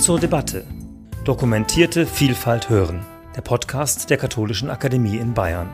zur Debatte. Dokumentierte Vielfalt hören. Der Podcast der Katholischen Akademie in Bayern.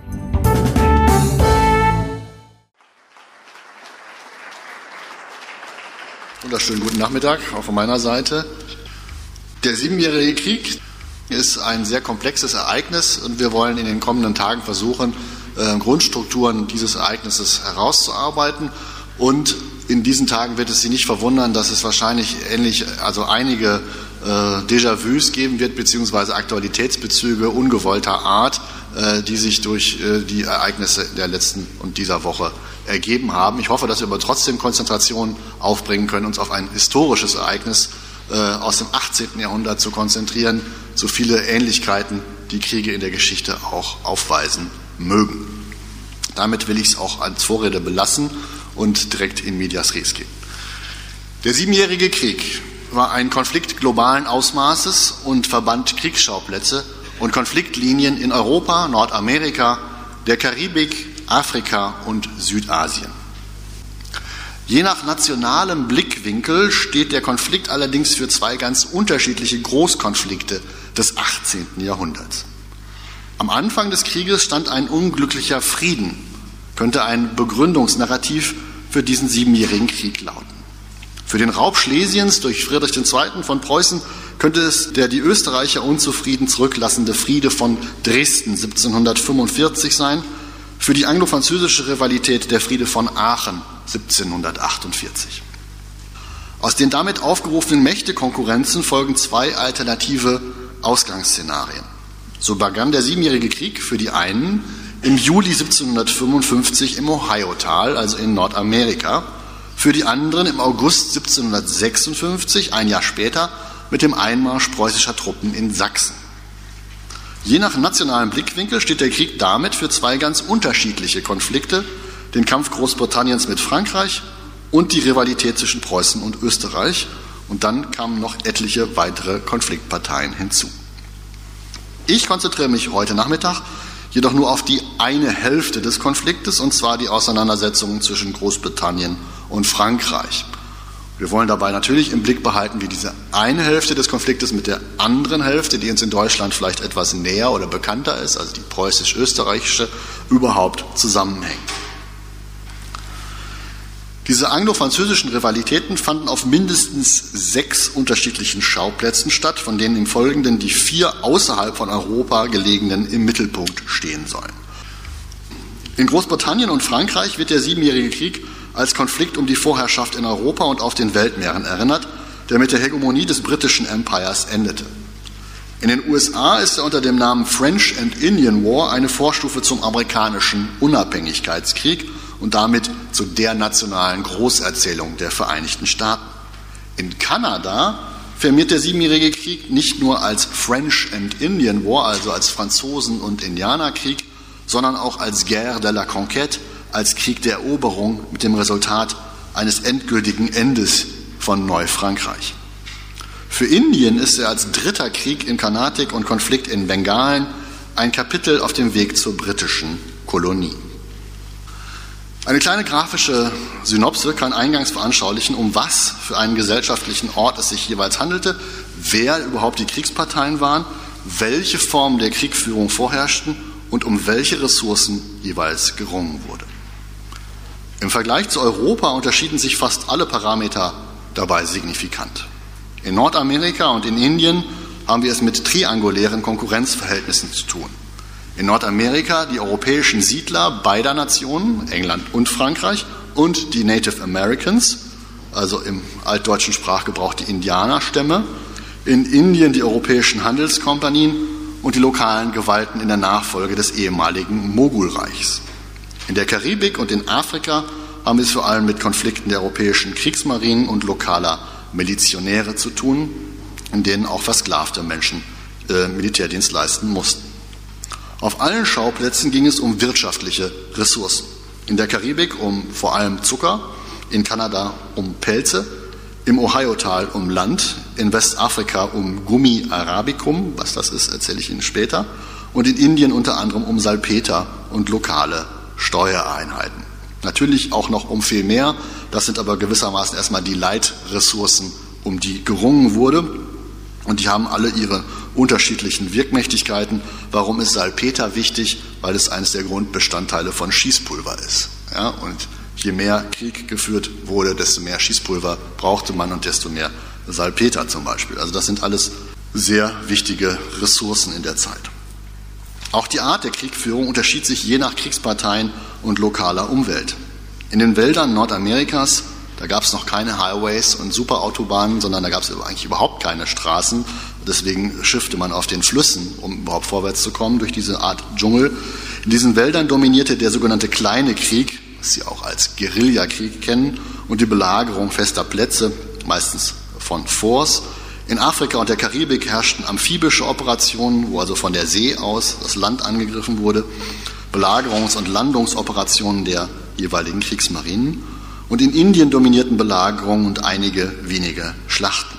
Wunderschönen guten Nachmittag, auch von meiner Seite. Der Siebenjährige Krieg ist ein sehr komplexes Ereignis und wir wollen in den kommenden Tagen versuchen, Grundstrukturen dieses Ereignisses herauszuarbeiten. Und in diesen Tagen wird es Sie nicht verwundern, dass es wahrscheinlich einige Déjà-vus geben wird, beziehungsweise Aktualitätsbezüge ungewollter Art, die sich durch die Ereignisse der letzten und dieser Woche ergeben haben. Ich hoffe, dass wir aber trotzdem Konzentration aufbringen können, uns auf ein historisches Ereignis aus dem 18. Jahrhundert zu konzentrieren, so viele Ähnlichkeiten die Kriege in der Geschichte auch aufweisen mögen. Damit will ich es auch als Vorrede belassen und direkt in medias res gehen. Der Siebenjährige Krieg war ein Konflikt globalen Ausmaßes und verband Kriegsschauplätze und Konfliktlinien in Europa, Nordamerika, der Karibik, Afrika und Südasien. Je nach nationalem Blickwinkel steht der Konflikt allerdings für zwei ganz unterschiedliche Großkonflikte des 18. Jahrhunderts. Am Anfang des Krieges stand ein unglücklicher Frieden, könnte ein Begründungsnarrativ für diesen Siebenjährigen Krieg lauten. Für den Raub Schlesiens durch Friedrich II. Von Preußen könnte es der die Österreicher unzufrieden zurücklassende Friede von Dresden 1745 sein, für die anglo-französische Rivalität der Friede von Aachen 1748. Aus den damit aufgerufenen Mächtekonkurrenzen folgen zwei alternative Ausgangsszenarien. So begann der Siebenjährige Krieg für die einen im Juli 1755 im Ohio-Tal, also in Nordamerika, für die anderen im August 1756, ein Jahr später, mit dem Einmarsch preußischer Truppen in Sachsen. Je nach nationalem Blickwinkel steht der Krieg damit für zwei ganz unterschiedliche Konflikte, den Kampf Großbritanniens mit Frankreich und die Rivalität zwischen Preußen und Österreich. Und dann kamen noch etliche weitere Konfliktparteien hinzu. Ich konzentriere mich heute Nachmittag jedoch nur auf die eine Hälfte des Konfliktes, und zwar die Auseinandersetzungen zwischen Großbritannien und Frankreich. Wir wollen dabei natürlich im Blick behalten, wie diese eine Hälfte des Konfliktes mit der anderen Hälfte, die uns in Deutschland vielleicht etwas näher oder bekannter ist, also die preußisch-österreichische, überhaupt zusammenhängt. Diese anglo-französischen Rivalitäten fanden auf mindestens 6 unterschiedlichen Schauplätzen statt, von denen im Folgenden die 4 außerhalb von Europa gelegenen im Mittelpunkt stehen sollen. In Großbritannien und Frankreich wird der Siebenjährige Krieg als Konflikt um die Vorherrschaft in Europa und auf den Weltmeeren erinnert, der mit der Hegemonie des britischen Empires endete. In den USA ist er unter dem Namen French and Indian War eine Vorstufe zum amerikanischen Unabhängigkeitskrieg und damit zu der nationalen Großerzählung der Vereinigten Staaten. In Kanada firmiert der Siebenjährige Krieg nicht nur als French and Indian War, also als Franzosen- und Indianerkrieg, sondern auch als Guerre de la Conquête, als Krieg der Eroberung mit dem Resultat eines endgültigen Endes von Neufrankreich. Für Indien ist er als dritter Krieg in Karnatik und Konflikt in Bengalen ein Kapitel auf dem Weg zur britischen Kolonie. Eine kleine grafische Synopse kann eingangs veranschaulichen, um was für einen gesellschaftlichen Ort es sich jeweils handelte, wer überhaupt die Kriegsparteien waren, welche Formen der Kriegführung vorherrschten und um welche Ressourcen jeweils gerungen wurde. Im Vergleich zu Europa unterschieden sich fast alle Parameter dabei signifikant. In Nordamerika und in Indien haben wir es mit triangulären Konkurrenzverhältnissen zu tun. In Nordamerika die europäischen Siedler beider Nationen, England und Frankreich, und die Native Americans, also im altdeutschen Sprachgebrauch die Indianerstämme. In Indien die europäischen Handelskompanien und die lokalen Gewalten in der Nachfolge des ehemaligen Mogulreichs. In der Karibik und in Afrika haben wir es vor allem mit Konflikten der europäischen Kriegsmarinen und lokaler Milizionäre zu tun, in denen auch versklavte Menschen Militärdienst leisten mussten. Auf allen Schauplätzen ging es um wirtschaftliche Ressourcen. In der Karibik um vor allem Zucker, in Kanada um Pelze, im Ohio-Tal um Land, in Westafrika um Gummi arabicum, was das ist, erzähle ich Ihnen später, und in Indien unter anderem um Salpeter und lokale Steuereinheiten. Natürlich auch noch um viel mehr, das sind aber gewissermaßen erstmal die Leitressourcen, um die gerungen wurde. Und die haben alle ihre unterschiedlichen Wirkmächtigkeiten. Warum ist Salpeter wichtig? Weil es eines der Grundbestandteile von Schießpulver ist. Ja, und je mehr Krieg geführt wurde, desto mehr Schießpulver brauchte man und desto mehr Salpeter zum Beispiel. Also das sind alles sehr wichtige Ressourcen in der Zeit. Auch die Art der Kriegführung unterschied sich je nach Kriegsparteien und lokaler Umwelt. In den Wäldern Nordamerikas, da gab es noch keine Highways und Superautobahnen, sondern da gab es eigentlich überhaupt keine Straßen. Deswegen schiffte man auf den Flüssen, um überhaupt vorwärts zu kommen durch diese Art Dschungel. In diesen Wäldern dominierte der sogenannte kleine Krieg, was Sie auch als Guerillakrieg kennen, und die Belagerung fester Plätze, meistens von Forts. In Afrika und der Karibik herrschten amphibische Operationen, wo also von der See aus das Land angegriffen wurde, Belagerungs- und Landungsoperationen der jeweiligen Kriegsmarinen. Und in Indien dominierten Belagerungen und einige wenige Schlachten.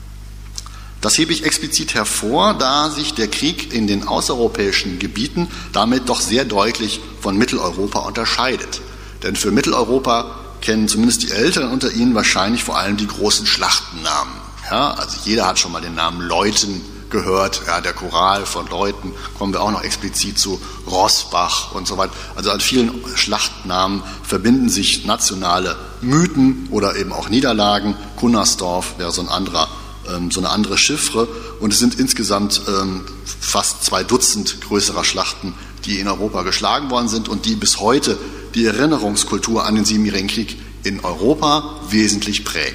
Das hebe ich explizit hervor, da sich der Krieg in den außereuropäischen Gebieten damit doch sehr deutlich von Mitteleuropa unterscheidet. Denn für Mitteleuropa kennen zumindest die Älteren unter Ihnen wahrscheinlich vor allem die großen Schlachtennamen. Ja, also jeder hat schon mal den Namen Leuthen gehört, ja, der Choral von Leuthen, kommen wir auch noch explizit zu Rossbach und so weiter. Also an vielen Schlachtnamen verbinden sich nationale Mythen oder eben auch Niederlagen. Cunnersdorf wäre so eine andere Chiffre, und es sind insgesamt fast 2 Dutzend größerer Schlachten, die in Europa geschlagen worden sind und die bis heute die Erinnerungskultur an den Siebenjährigen Krieg in Europa wesentlich prägen.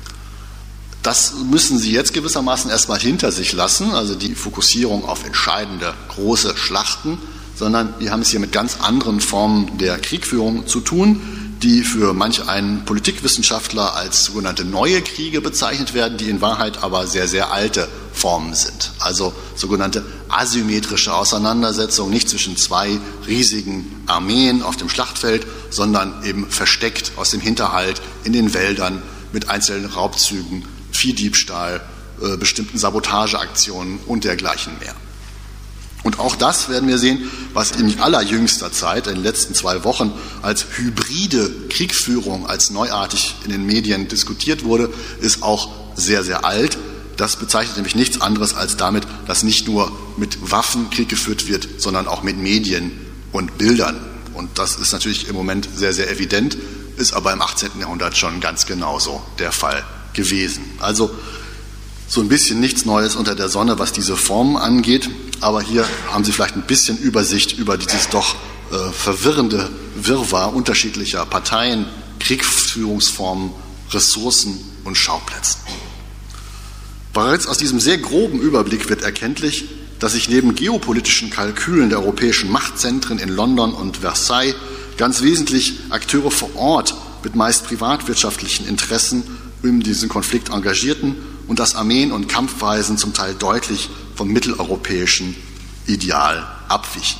Das müssen Sie jetzt gewissermaßen erstmal hinter sich lassen, also die Fokussierung auf entscheidende große Schlachten, sondern wir haben es hier mit ganz anderen Formen der Kriegführung zu tun, die für manch einen Politikwissenschaftler als sogenannte neue Kriege bezeichnet werden, die in Wahrheit aber sehr, sehr alte Formen sind. Also sogenannte asymmetrische Auseinandersetzungen, nicht zwischen 2 riesigen Armeen auf dem Schlachtfeld, sondern eben versteckt aus dem Hinterhalt in den Wäldern mit einzelnen Raubzügen, Viehdiebstahl, bestimmten Sabotageaktionen und dergleichen mehr. Und auch das werden wir sehen, was in allerjüngster Zeit, in den letzten 2 Wochen, als hybride Kriegsführung, als neuartig in den Medien diskutiert wurde, ist auch sehr, sehr alt. Das bezeichnet nämlich nichts anderes als damit, dass nicht nur mit Waffen Krieg geführt wird, sondern auch mit Medien und Bildern. Und das ist natürlich im Moment sehr, sehr evident, ist aber im 18. Jahrhundert schon ganz genauso der Fall gewesen. Also so ein bisschen nichts Neues unter der Sonne, was diese Formen angeht, aber hier haben Sie vielleicht ein bisschen Übersicht über dieses doch verwirrende Wirrwarr unterschiedlicher Parteien, Kriegsführungsformen, Ressourcen und Schauplätzen. Bereits aus diesem sehr groben Überblick wird erkenntlich, dass sich neben geopolitischen Kalkülen der europäischen Machtzentren in London und Versailles ganz wesentlich Akteure vor Ort mit meist privatwirtschaftlichen Interessen in diesen Konflikt engagierten und dass Armeen und Kampfweisen zum Teil deutlich vom mitteleuropäischen Ideal abwichen.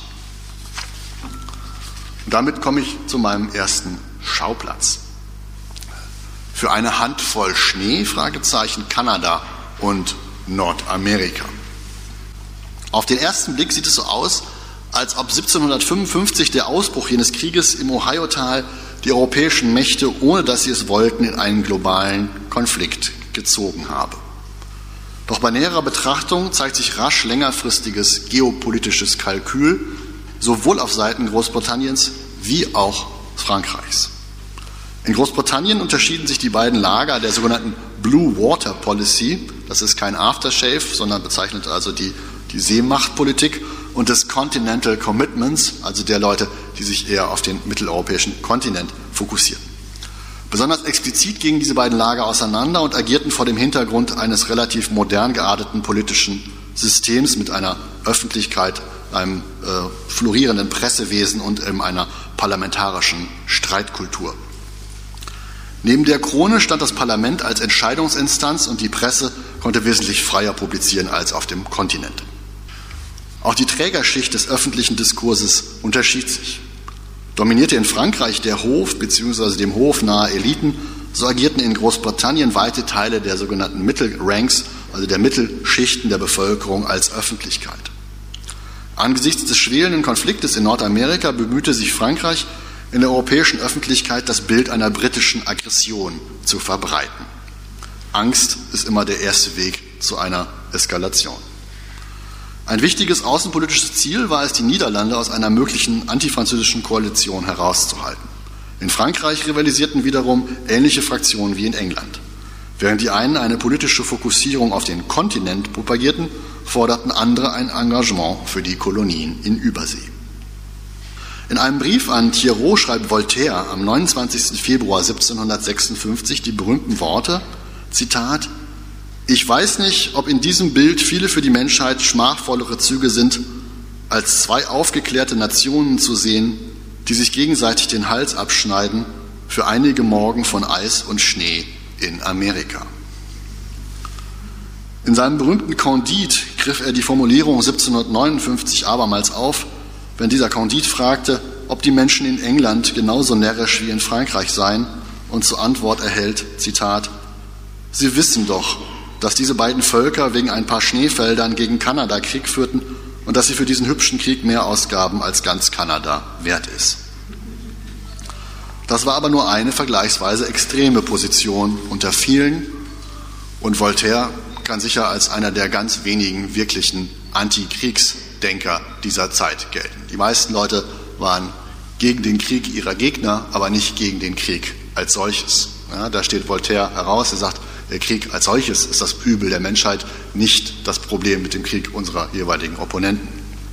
Und damit komme ich zu meinem ersten Schauplatz. Für eine Handvoll Schnee, Fragezeichen, Kanada und Nordamerika. Auf den ersten Blick sieht es so aus, als ob 1755 der Ausbruch jenes Krieges im Ohio-Tal die europäischen Mächte, ohne dass sie es wollten, in einen globalen Konflikt gezogen habe. Doch bei näherer Betrachtung zeigt sich rasch längerfristiges geopolitisches Kalkül, sowohl auf Seiten Großbritanniens wie auch Frankreichs. In Großbritannien unterschieden sich die beiden Lager der sogenannten Blue Water Policy, das ist kein Aftershave, sondern bezeichnet also die Seemachtpolitik, und des Continental Commitments, also der Leute, die sich eher auf den mitteleuropäischen Kontinent fokussieren. Besonders explizit gingen diese beiden Lager auseinander und agierten vor dem Hintergrund eines relativ modern gearteten politischen Systems mit einer Öffentlichkeit, einem florierenden Pressewesen und einer parlamentarischen Streitkultur. Neben der Krone stand das Parlament als Entscheidungsinstanz und die Presse konnte wesentlich freier publizieren als auf dem Kontinent. Auch die Trägerschicht des öffentlichen Diskurses unterschied sich. Dominierte in Frankreich der Hof bzw. dem Hof nahe Eliten, so agierten in Großbritannien weite Teile der sogenannten Mittelranks, also der Mittelschichten der Bevölkerung, als Öffentlichkeit. Angesichts des schwelenden Konfliktes in Nordamerika bemühte sich Frankreich, in der europäischen Öffentlichkeit das Bild einer britischen Aggression zu verbreiten. Angst ist immer der erste Weg zu einer Eskalation. Ein wichtiges außenpolitisches Ziel war es, die Niederlande aus einer möglichen antifranzösischen Koalition herauszuhalten. In Frankreich rivalisierten wiederum ähnliche Fraktionen wie in England. Während die einen eine politische Fokussierung auf den Kontinent propagierten, forderten andere ein Engagement für die Kolonien in Übersee. In einem Brief an Thiers schreibt Voltaire am 29. Februar 1756 die berühmten Worte, Zitat, ich weiß nicht, ob in diesem Bild viele für die Menschheit schmachvollere Züge sind, als zwei aufgeklärte Nationen zu sehen, die sich gegenseitig den Hals abschneiden für einige Morgen von Eis und Schnee in Amerika. In seinem berühmten Candide griff er die Formulierung 1759 abermals auf, wenn dieser Candide fragte, ob die Menschen in England genauso närrisch wie in Frankreich seien und zur Antwort erhält, Zitat, Sie wissen doch, dass diese beiden Völker wegen ein paar Schneefeldern gegen Kanada Krieg führten und dass sie für diesen hübschen Krieg mehr ausgaben, als ganz Kanada wert ist. Das war aber nur eine vergleichsweise extreme Position unter vielen und Voltaire kann sicher als einer der ganz wenigen wirklichen Antikriegsdenker dieser Zeit gelten. Die meisten Leute waren gegen den Krieg ihrer Gegner, aber nicht gegen den Krieg als solches. Ja, da steht Voltaire heraus, er sagt, der Krieg als solches ist das Übel der Menschheit, nicht das Problem mit dem Krieg unserer jeweiligen Opponenten.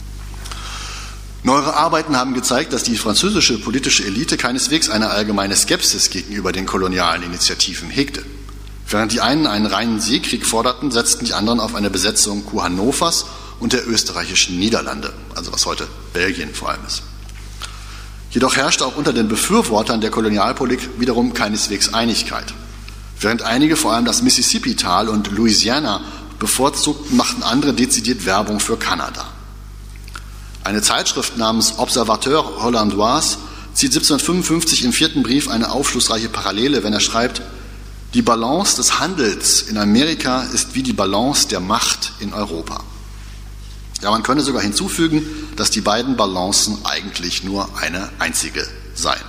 Neuere Arbeiten haben gezeigt, dass die französische politische Elite keineswegs eine allgemeine Skepsis gegenüber den kolonialen Initiativen hegte. Während die einen reinen Seekrieg forderten, setzten die anderen auf eine Besetzung Kurhannovers und der österreichischen Niederlande, also was heute Belgien vor allem ist. Jedoch herrschte auch unter den Befürwortern der Kolonialpolitik wiederum keineswegs Einigkeit. Während einige vor allem das Mississippi-Tal und Louisiana bevorzugten, machten andere dezidiert Werbung für Kanada. Eine Zeitschrift namens Observateur Hollandois zieht 1755 im 4. Brief eine aufschlussreiche Parallele, wenn er schreibt, die Balance des Handels in Amerika ist wie die Balance der Macht in Europa. Ja, man könne sogar hinzufügen, dass die beiden Balancen eigentlich nur eine einzige seien.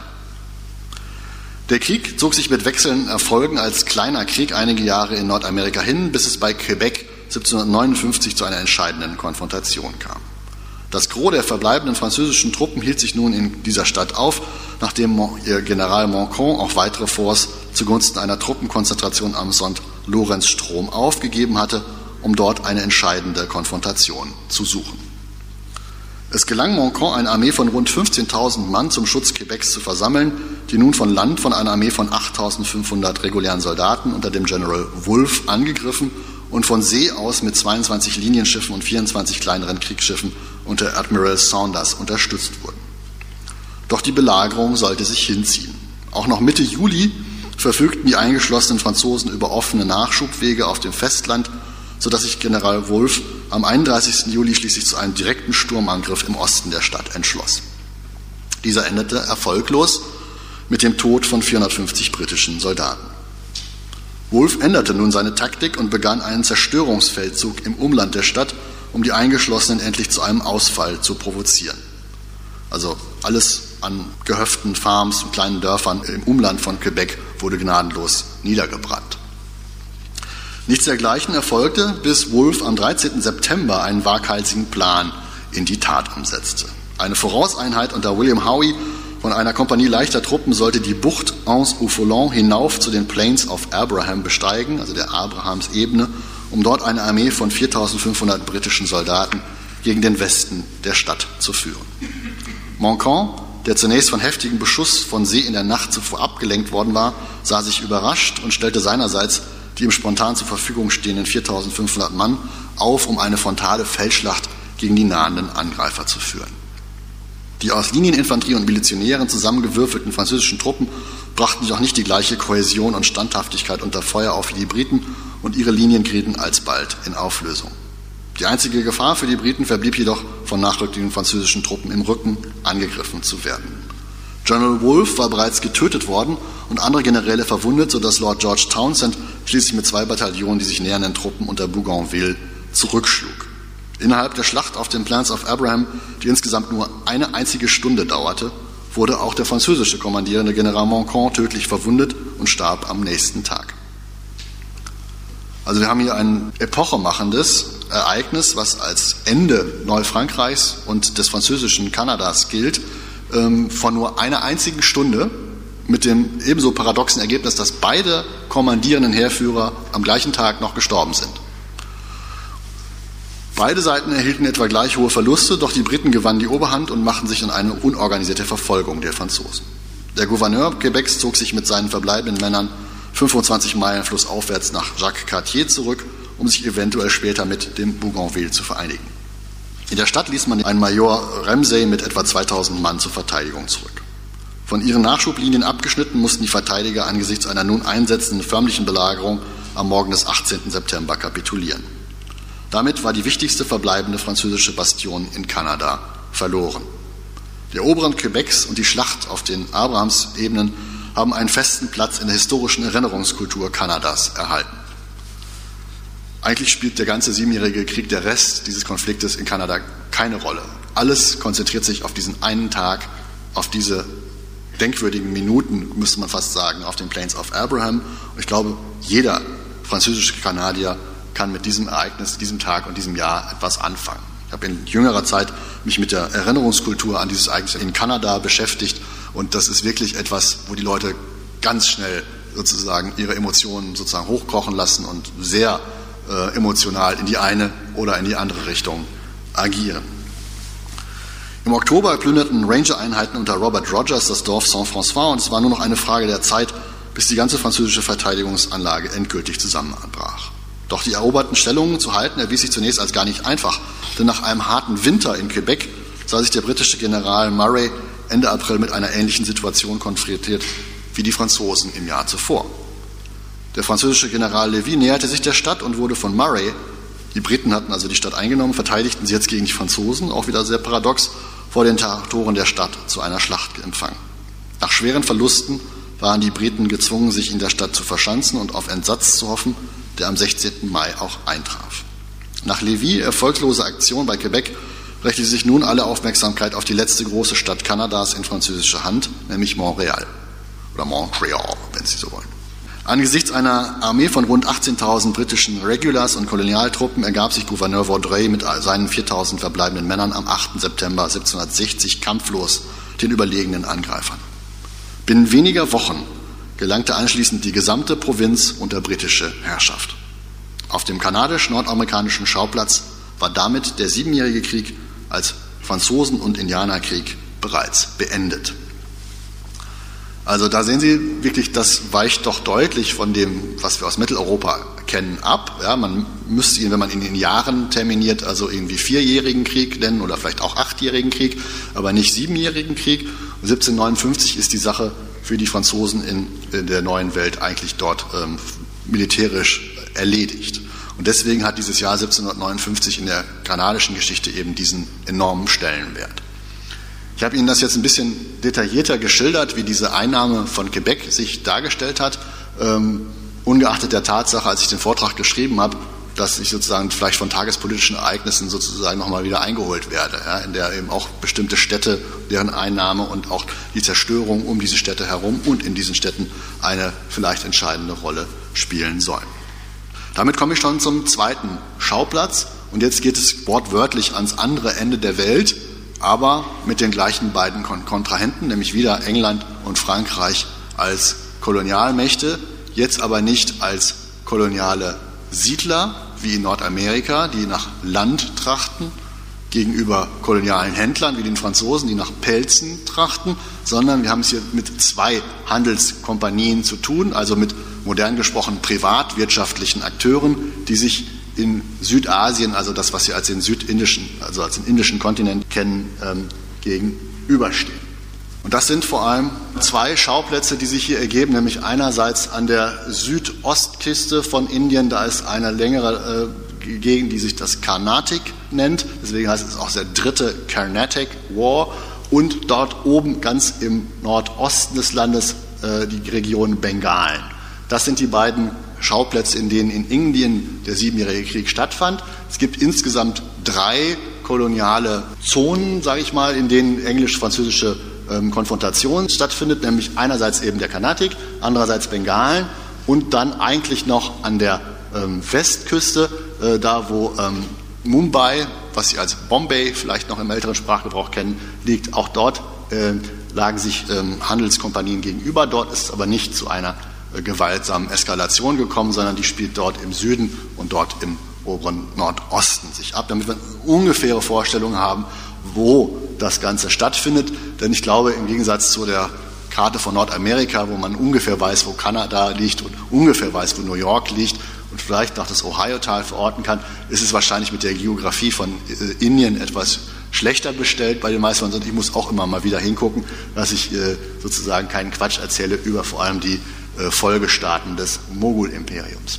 Der Krieg zog sich mit wechselnden Erfolgen als kleiner Krieg einige Jahre in Nordamerika hin, bis es bei Quebec 1759 zu einer entscheidenden Konfrontation kam. Das Gros der verbleibenden französischen Truppen hielt sich nun in dieser Stadt auf, nachdem ihr General Montcalm auch weitere Forts zugunsten einer Truppenkonzentration am St. Lorenzstrom aufgegeben hatte, um dort eine entscheidende Konfrontation zu suchen. Es gelang Montcalm, eine Armee von rund 15.000 Mann zum Schutz Quebecs zu versammeln, die nun von Land von einer Armee von 8.500 regulären Soldaten unter dem General Wolfe angegriffen und von See aus mit 22 Linienschiffen und 24 kleineren Kriegsschiffen unter Admiral Saunders unterstützt wurden. Doch die Belagerung sollte sich hinziehen. Auch noch Mitte Juli verfügten die eingeschlossenen Franzosen über offene Nachschubwege auf dem Festland, sodass sich General Wolfe am 31. Juli schließlich zu einem direkten Sturmangriff im Osten der Stadt entschloss. Dieser endete erfolglos mit dem Tod von 450 britischen Soldaten. Wolfe änderte nun seine Taktik und begann einen Zerstörungsfeldzug im Umland der Stadt, um die Eingeschlossenen endlich zu einem Ausfall zu provozieren. Also alles an Gehöften, Farms und kleinen Dörfern im Umland von Quebec wurde gnadenlos niedergebrannt. Nichts dergleichen erfolgte, bis Wolfe am 13. September einen waghalsigen Plan in die Tat umsetzte. Eine Vorauseinheit unter William Howe von einer Kompanie leichter Truppen sollte die Bucht Anse-au-Foulon hinauf zu den Plains of Abraham besteigen, also der Abrahamsebene, um dort eine Armee von 4.500 britischen Soldaten gegen den Westen der Stadt zu führen. Montcalm, der zunächst von heftigem Beschuss von See in der Nacht zuvor abgelenkt worden war, sah sich überrascht und stellte seinerseits die ihm spontan zur Verfügung stehenden 4.500 Mann auf, um eine frontale Feldschlacht gegen die nahenden Angreifer zu führen. Die aus Linieninfanterie und Milizionären zusammengewürfelten französischen Truppen brachten jedoch nicht die gleiche Kohäsion und Standhaftigkeit unter Feuer auf wie die Briten und ihre Linien gerieten alsbald in Auflösung. Die einzige Gefahr für die Briten verblieb jedoch, von nachrückenden französischen Truppen im Rücken angegriffen zu werden. General Wolfe war bereits getötet worden und andere Generäle verwundet, sodass Lord George Townshend schließlich mit 2 Bataillonen die sich nähernden Truppen unter Bougainville zurückschlug. Innerhalb der Schlacht auf den Plains of Abraham, die insgesamt nur eine einzige Stunde dauerte, wurde auch der französische kommandierende General Montcalm tödlich verwundet und starb am nächsten Tag. Also wir haben hier ein epochemachendes Ereignis, was als Ende Neufrankreichs und des französischen Kanadas gilt, von nur einer einzigen Stunde, mit dem ebenso paradoxen Ergebnis, dass beide kommandierenden Heerführer am gleichen Tag noch gestorben sind. Beide Seiten erhielten etwa gleich hohe Verluste, doch die Briten gewannen die Oberhand und machten sich in eine unorganisierte Verfolgung der Franzosen. Der Gouverneur Quebecs zog sich mit seinen verbleibenden Männern 25 Meilen flussaufwärts nach Jacques-Cartier zurück, um sich eventuell später mit dem Bougainville zu vereinigen. In der Stadt ließ man einen Major Ramsay mit etwa 2000 Mann zur Verteidigung zurück. Von ihren Nachschublinien abgeschnitten, mussten die Verteidiger angesichts einer nun einsetzenden förmlichen Belagerung am Morgen des 18. September kapitulieren. Damit war die wichtigste verbleibende französische Bastion in Kanada verloren. Die Eroberung Quebecs und die Schlacht auf den Abrahamsebenen haben einen festen Platz in der historischen Erinnerungskultur Kanadas erhalten. Eigentlich spielt der ganze 7-jährige Krieg, der Rest dieses Konfliktes in Kanada, keine Rolle. Alles konzentriert sich auf diesen einen Tag, auf diese denkwürdigen Minuten, müsste man fast sagen, auf den Plains of Abraham. Und ich glaube, jeder französische Kanadier kann mit diesem Ereignis, diesem Tag und diesem Jahr etwas anfangen. Ich habe in jüngerer Zeit mich mit der Erinnerungskultur an dieses Ereignis in Kanada beschäftigt und das ist wirklich etwas, wo die Leute ganz schnell sozusagen ihre Emotionen sozusagen hochkochen lassen und sehr emotional in die eine oder in die andere Richtung agieren. Im Oktober plünderten Ranger-Einheiten unter Robert Rogers das Dorf Saint-François und es war nur noch eine Frage der Zeit, bis die ganze französische Verteidigungsanlage endgültig zusammenbrach. Doch die eroberten Stellungen zu halten, erwies sich zunächst als gar nicht einfach, denn nach einem harten Winter in Quebec sah sich der britische General Murray Ende April mit einer ähnlichen Situation konfrontiert wie die Franzosen im Jahr zuvor. Der französische General Lévis näherte sich der Stadt und wurde von Murray, die Briten hatten also die Stadt eingenommen, verteidigten sie jetzt gegen die Franzosen, auch wieder sehr paradox, vor den Toren der Stadt zu einer Schlacht empfangen. Nach schweren Verlusten waren die Briten gezwungen, sich in der Stadt zu verschanzen und auf Entsatz zu hoffen, der am 16. Mai auch eintraf. Nach Lévis' erfolgloser Aktion bei Quebec richtete sich nun alle Aufmerksamkeit auf die letzte große Stadt Kanadas in französischer Hand, nämlich Montreal oder Montreal, wenn Sie so wollen. Angesichts einer Armee von rund 18.000 britischen Regulars und Kolonialtruppen ergab sich Gouverneur Vaudreuil mit seinen 4.000 verbleibenden Männern am 8. September 1760 kampflos den überlegenen Angreifern. Binnen weniger Wochen gelangte anschließend die gesamte Provinz unter britische Herrschaft. Auf dem kanadisch-nordamerikanischen Schauplatz war damit der 7-jährige Krieg als Franzosen- und Indianerkrieg bereits beendet. Also da sehen Sie wirklich, das weicht doch deutlich von dem, was wir aus Mitteleuropa kennen, ab. Ja, man müsste ihn, wenn man ihn in Jahren terminiert, also irgendwie 4-jährigen Krieg nennen oder vielleicht auch 8-jährigen Krieg, aber nicht 7-jährigen Krieg. Und 1759 ist die Sache für die Franzosen in der neuen Welt eigentlich dort militärisch erledigt. Und deswegen hat dieses Jahr 1759 in der kanadischen Geschichte eben diesen enormen Stellenwert. Ich habe Ihnen das jetzt ein bisschen detaillierter geschildert, wie diese Einnahme von Quebec sich dargestellt hat, ungeachtet der Tatsache, als ich den Vortrag geschrieben habe, dass ich sozusagen vielleicht von tagespolitischen Ereignissen sozusagen nochmal wieder eingeholt werde, ja, in der eben auch bestimmte Städte, deren Einnahme und auch die Zerstörung um diese Städte herum und in diesen Städten eine vielleicht entscheidende Rolle spielen sollen. Damit komme ich schon zum zweiten Schauplatz und jetzt geht es wortwörtlich ans andere Ende der Welt, aber mit den gleichen beiden Kontrahenten, nämlich wieder England und Frankreich als Kolonialmächte, jetzt aber nicht als koloniale Siedler wie in Nordamerika, die nach Land trachten, gegenüber kolonialen Händlern wie den Franzosen, die nach Pelzen trachten, sondern wir haben es hier mit 2 Handelskompanien zu tun, also mit modern gesprochen privatwirtschaftlichen Akteuren, die sich in Südasien, also das, was Sie als den als den indischen Kontinent kennen, gegenüberstehen. Und das sind vor allem 2 Schauplätze, die sich hier ergeben, nämlich einerseits an der Südostküste von Indien, da ist eine längere Gegend, die sich das Carnatic nennt, deswegen heißt es auch der 3. Carnatic War, und dort oben ganz im Nordosten des Landes die Region Bengalen. Das sind die beiden Schauplätze, in denen in Indien der 7-jährige Krieg stattfand. Es gibt insgesamt 3 koloniale Zonen, sage ich mal, in denen englisch-französische Konfrontation stattfindet, nämlich einerseits eben der Carnatic, andererseits Bengalen und dann eigentlich noch an der Westküste, da wo Mumbai, was Sie als Bombay vielleicht noch im älteren Sprachgebrauch kennen, liegt. Auch dort lagen sich Handelskompanien gegenüber. Dort ist es aber nicht zu einer gewaltsamen Eskalation gekommen, sondern die spielt dort im Süden und dort im oberen Nordosten sich ab, damit wir eine ungefähre Vorstellung haben, wo das Ganze stattfindet. Denn ich glaube, im Gegensatz zu der Karte von Nordamerika, wo man ungefähr weiß, wo Kanada liegt und ungefähr weiß, wo New York liegt und vielleicht noch das Ohio-Tal verorten kann, ist es wahrscheinlich mit der Geografie von Indien etwas schlechter bestellt bei den meisten. Und ich muss auch immer mal wieder hingucken, dass ich sozusagen keinen Quatsch erzähle über vor allem die Folgestaaten des Mogul-Imperiums.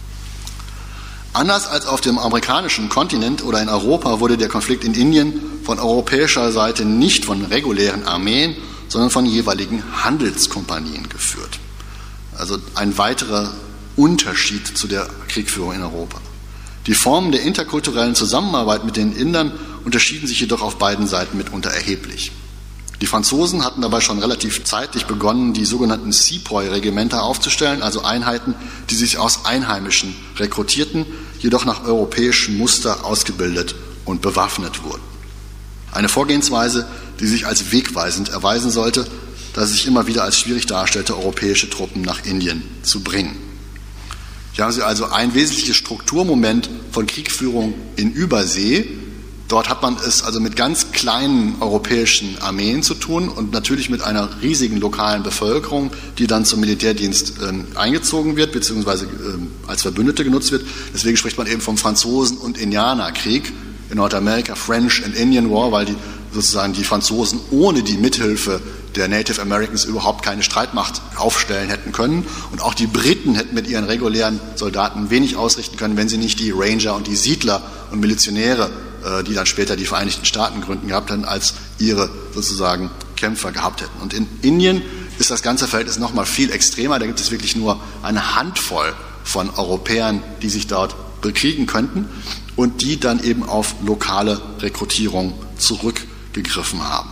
Anders als auf dem amerikanischen Kontinent oder in Europa wurde der Konflikt in Indien von europäischer Seite nicht von regulären Armeen, sondern von jeweiligen Handelskompanien geführt. Also ein weiterer Unterschied zu der Kriegführung in Europa. Die Formen der interkulturellen Zusammenarbeit mit den Indern unterschieden sich jedoch auf beiden Seiten mitunter erheblich. Die Franzosen hatten dabei schon relativ zeitig begonnen, die sogenannten Sepoy-Regimenter aufzustellen, also Einheiten, die sich aus Einheimischen rekrutierten, jedoch nach europäischem Muster ausgebildet und bewaffnet wurden. Eine Vorgehensweise, die sich als wegweisend erweisen sollte, da es sich immer wieder als schwierig darstellte, europäische Truppen nach Indien zu bringen. Hier haben Sie also ein wesentliches Strukturmoment von Kriegführung in Übersee. Dort hat man es also mit ganz kleinen europäischen Armeen zu tun und natürlich mit einer riesigen lokalen Bevölkerung, die dann zum Militärdienst eingezogen wird, beziehungsweise als Verbündete genutzt wird. Deswegen spricht man eben vom Franzosen- und Indianerkrieg in Nordamerika, French and Indian War, weil die Franzosen ohne die Mithilfe der Native Americans überhaupt keine Streitmacht aufstellen hätten können. Und auch die Briten hätten mit ihren regulären Soldaten wenig ausrichten können, wenn sie nicht die Ranger und die Siedler und Milizionäre, die dann später die Vereinigten Staaten gründen, gehabt hätten, als ihre sozusagen Kämpfer gehabt hätten. Und in Indien ist das ganze Verhältnis noch mal viel extremer. Da gibt es wirklich nur eine Handvoll von Europäern, die sich dort bekriegen könnten und die dann eben auf lokale Rekrutierung zurückgegriffen haben.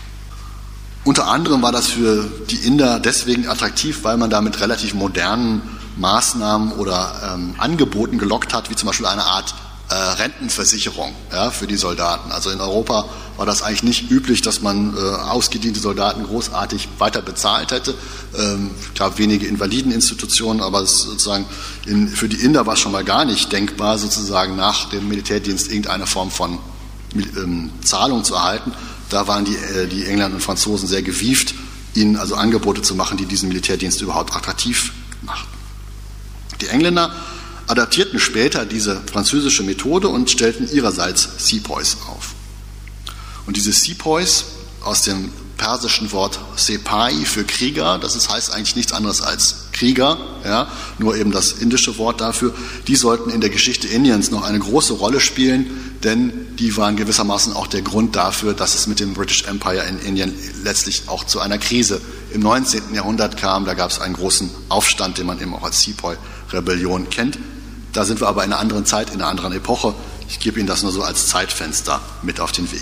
Unter anderem war das für die Inder deswegen attraktiv, weil man da mit relativ modernen Maßnahmen oder Angeboten gelockt hat, wie zum Beispiel eine Art Rentenversicherung für die Soldaten. Also in Europa war das eigentlich nicht üblich, dass man ausgediente Soldaten großartig weiter bezahlt hätte. Es gab wenige Invalideninstitutionen, aber sozusagen für die Inder war es schon mal gar nicht denkbar, sozusagen nach dem Militärdienst irgendeine Form von Zahlung zu erhalten. Da waren die Engländer und Franzosen sehr gewieft, ihnen also Angebote zu machen, die diesen Militärdienst überhaupt attraktiv machten. Die Engländer adaptierten später diese französische Methode und stellten ihrerseits Sepoys auf. Und diese Sepoys, aus dem persischen Wort Sepai für Krieger, das heißt eigentlich nichts anderes als Krieger, nur eben das indische Wort dafür, die sollten in der Geschichte Indiens noch eine große Rolle spielen, denn die waren gewissermaßen auch der Grund dafür, dass es mit dem British Empire in Indien letztlich auch zu einer Krise im 19. Jahrhundert kam. Da gab es einen großen Aufstand, den man eben auch als Sepoy-Rebellion kennt. Da sind wir aber in einer anderen Zeit, in einer anderen Epoche. Ich gebe Ihnen das nur so als Zeitfenster mit auf den Weg.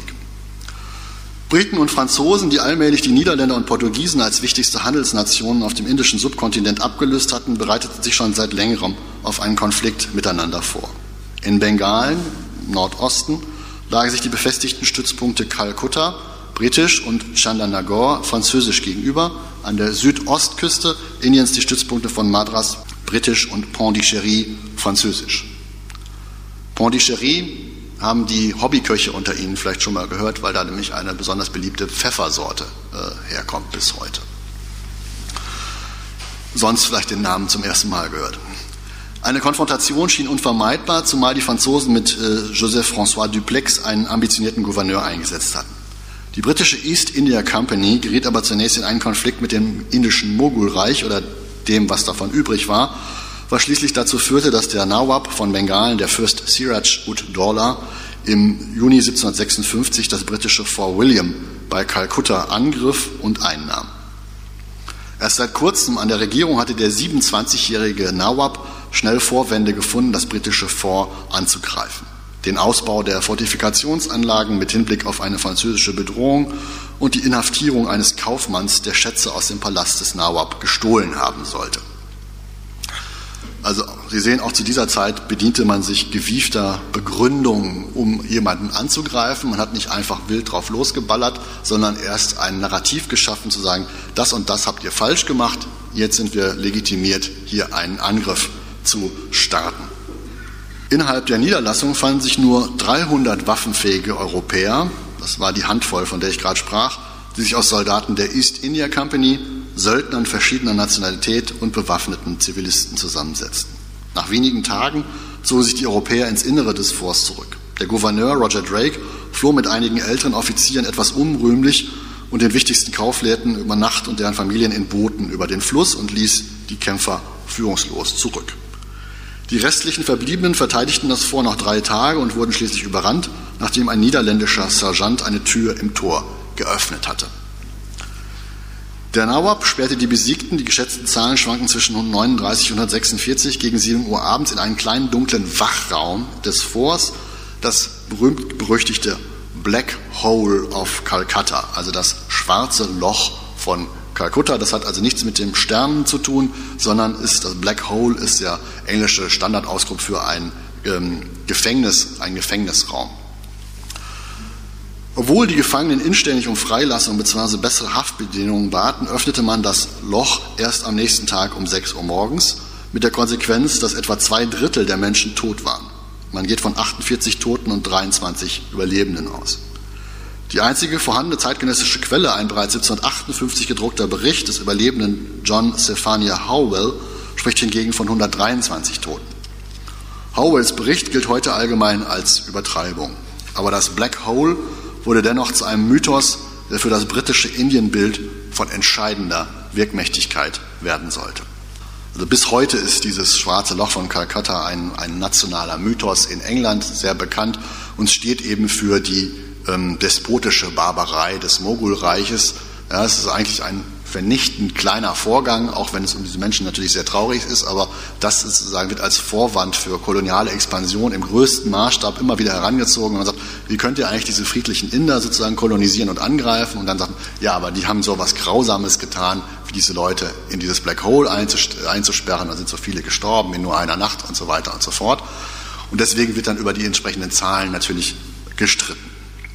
Briten und Franzosen, die allmählich die Niederländer und Portugiesen als wichtigste Handelsnationen auf dem indischen Subkontinent abgelöst hatten, bereiteten sich schon seit längerem auf einen Konflikt miteinander vor. In Bengalen, im Nordosten, lagen sich die befestigten Stützpunkte Kalkutta, britisch, und Chandernagore, französisch gegenüber. An der Südostküste Indiens die Stützpunkte von Madras, britisch, und Pondichéry, französisch. Pondichéry haben die Hobbyköche unter Ihnen vielleicht schon mal gehört, weil da nämlich eine besonders beliebte Pfeffersorte herkommt bis heute. Sonst vielleicht den Namen zum ersten Mal gehört. Eine Konfrontation schien unvermeidbar, zumal die Franzosen mit Joseph-François Dupleix einen ambitionierten Gouverneur eingesetzt hatten. Die britische East India Company geriet aber zunächst in einen Konflikt mit dem indischen Mogulreich oder dem, was davon übrig war, was schließlich dazu führte, dass der Nawab von Bengalen, der Fürst Siraj-ud-Dowlah, im Juni 1756 das britische Fort William bei Kalkutta angriff und einnahm. Erst seit kurzem an der Regierung hatte der 27-jährige Nawab schnell Vorwände gefunden, das britische Fort anzugreifen. Den Ausbau der Fortifikationsanlagen mit Hinblick auf eine französische Bedrohung und die Inhaftierung eines Kaufmanns, der Schätze aus dem Palast des Nawab gestohlen haben sollte. Also Sie sehen, auch zu dieser Zeit bediente man sich gewiefter Begründungen, um jemanden anzugreifen. Man hat nicht einfach wild drauf losgeballert, sondern erst ein Narrativ geschaffen, zu sagen, das und das habt ihr falsch gemacht, jetzt sind wir legitimiert, hier einen Angriff zu starten. Innerhalb der Niederlassung fanden sich nur 300 waffenfähige Europäer, das war die Handvoll, von der ich gerade sprach, die sich aus Soldaten der East India Company, Söldnern verschiedener Nationalität und bewaffneten Zivilisten zusammensetzten. Nach wenigen Tagen zogen sich die Europäer ins Innere des Forts zurück. Der Gouverneur Roger Drake floh mit einigen älteren Offizieren etwas unrühmlich und den wichtigsten Kaufleuten über Nacht und deren Familien in Booten über den Fluss und ließ die Kämpfer führungslos zurück. Die restlichen Verbliebenen verteidigten das Fort noch 3 Tage und wurden schließlich überrannt, nachdem ein niederländischer Sergeant eine Tür im Tor geöffnet hatte. Der Nawab sperrte die Besiegten, die geschätzten Zahlen schwanken zwischen 39 und 146, gegen 7 Uhr abends in einen kleinen dunklen Wachraum des Forts, das berühmt-berüchtigte Black Hole of Calcutta, also das schwarze Loch von Kalkutta. Das hat also nichts mit dem Sternen zu tun, sondern das Black Hole ist der englische Standardausdruck für ein Gefängnis, ein Gefängnisraum. Obwohl die Gefangenen inständig um Freilassung bzw. bessere Haftbedingungen baten, öffnete man das Loch erst am nächsten Tag um 6 Uhr morgens, mit der Konsequenz, dass etwa 2/3 der Menschen tot waren. Man geht von 48 Toten und 23 Überlebenden aus. Die einzige vorhandene zeitgenössische Quelle, ein bereits 1758 gedruckter Bericht des Überlebenden John Zephaniah Howell, spricht hingegen von 123 Toten. Howells Bericht gilt heute allgemein als Übertreibung. Aber das Black Hole wurde dennoch zu einem Mythos, der für das britische Indienbild von entscheidender Wirkmächtigkeit werden sollte. Also bis heute ist dieses schwarze Loch von Kalkutta ein nationaler Mythos in England, sehr bekannt, und steht eben für die despotische Barbarei des Mogulreiches. Ja, es ist eigentlich ein vernichtend kleiner Vorgang, auch wenn es um diese Menschen natürlich sehr traurig ist, aber das ist, sozusagen, wird als Vorwand für koloniale Expansion im größten Maßstab immer wieder herangezogen. Und man sagt, wie könnt ihr eigentlich diese friedlichen Inder sozusagen kolonisieren und angreifen? Und dann sagt man, ja, aber die haben so was Grausames getan, wie diese Leute in dieses Black Hole einzusperren, da sind so viele gestorben in nur einer Nacht und so weiter und so fort. Und deswegen wird dann über die entsprechenden Zahlen natürlich gestritten.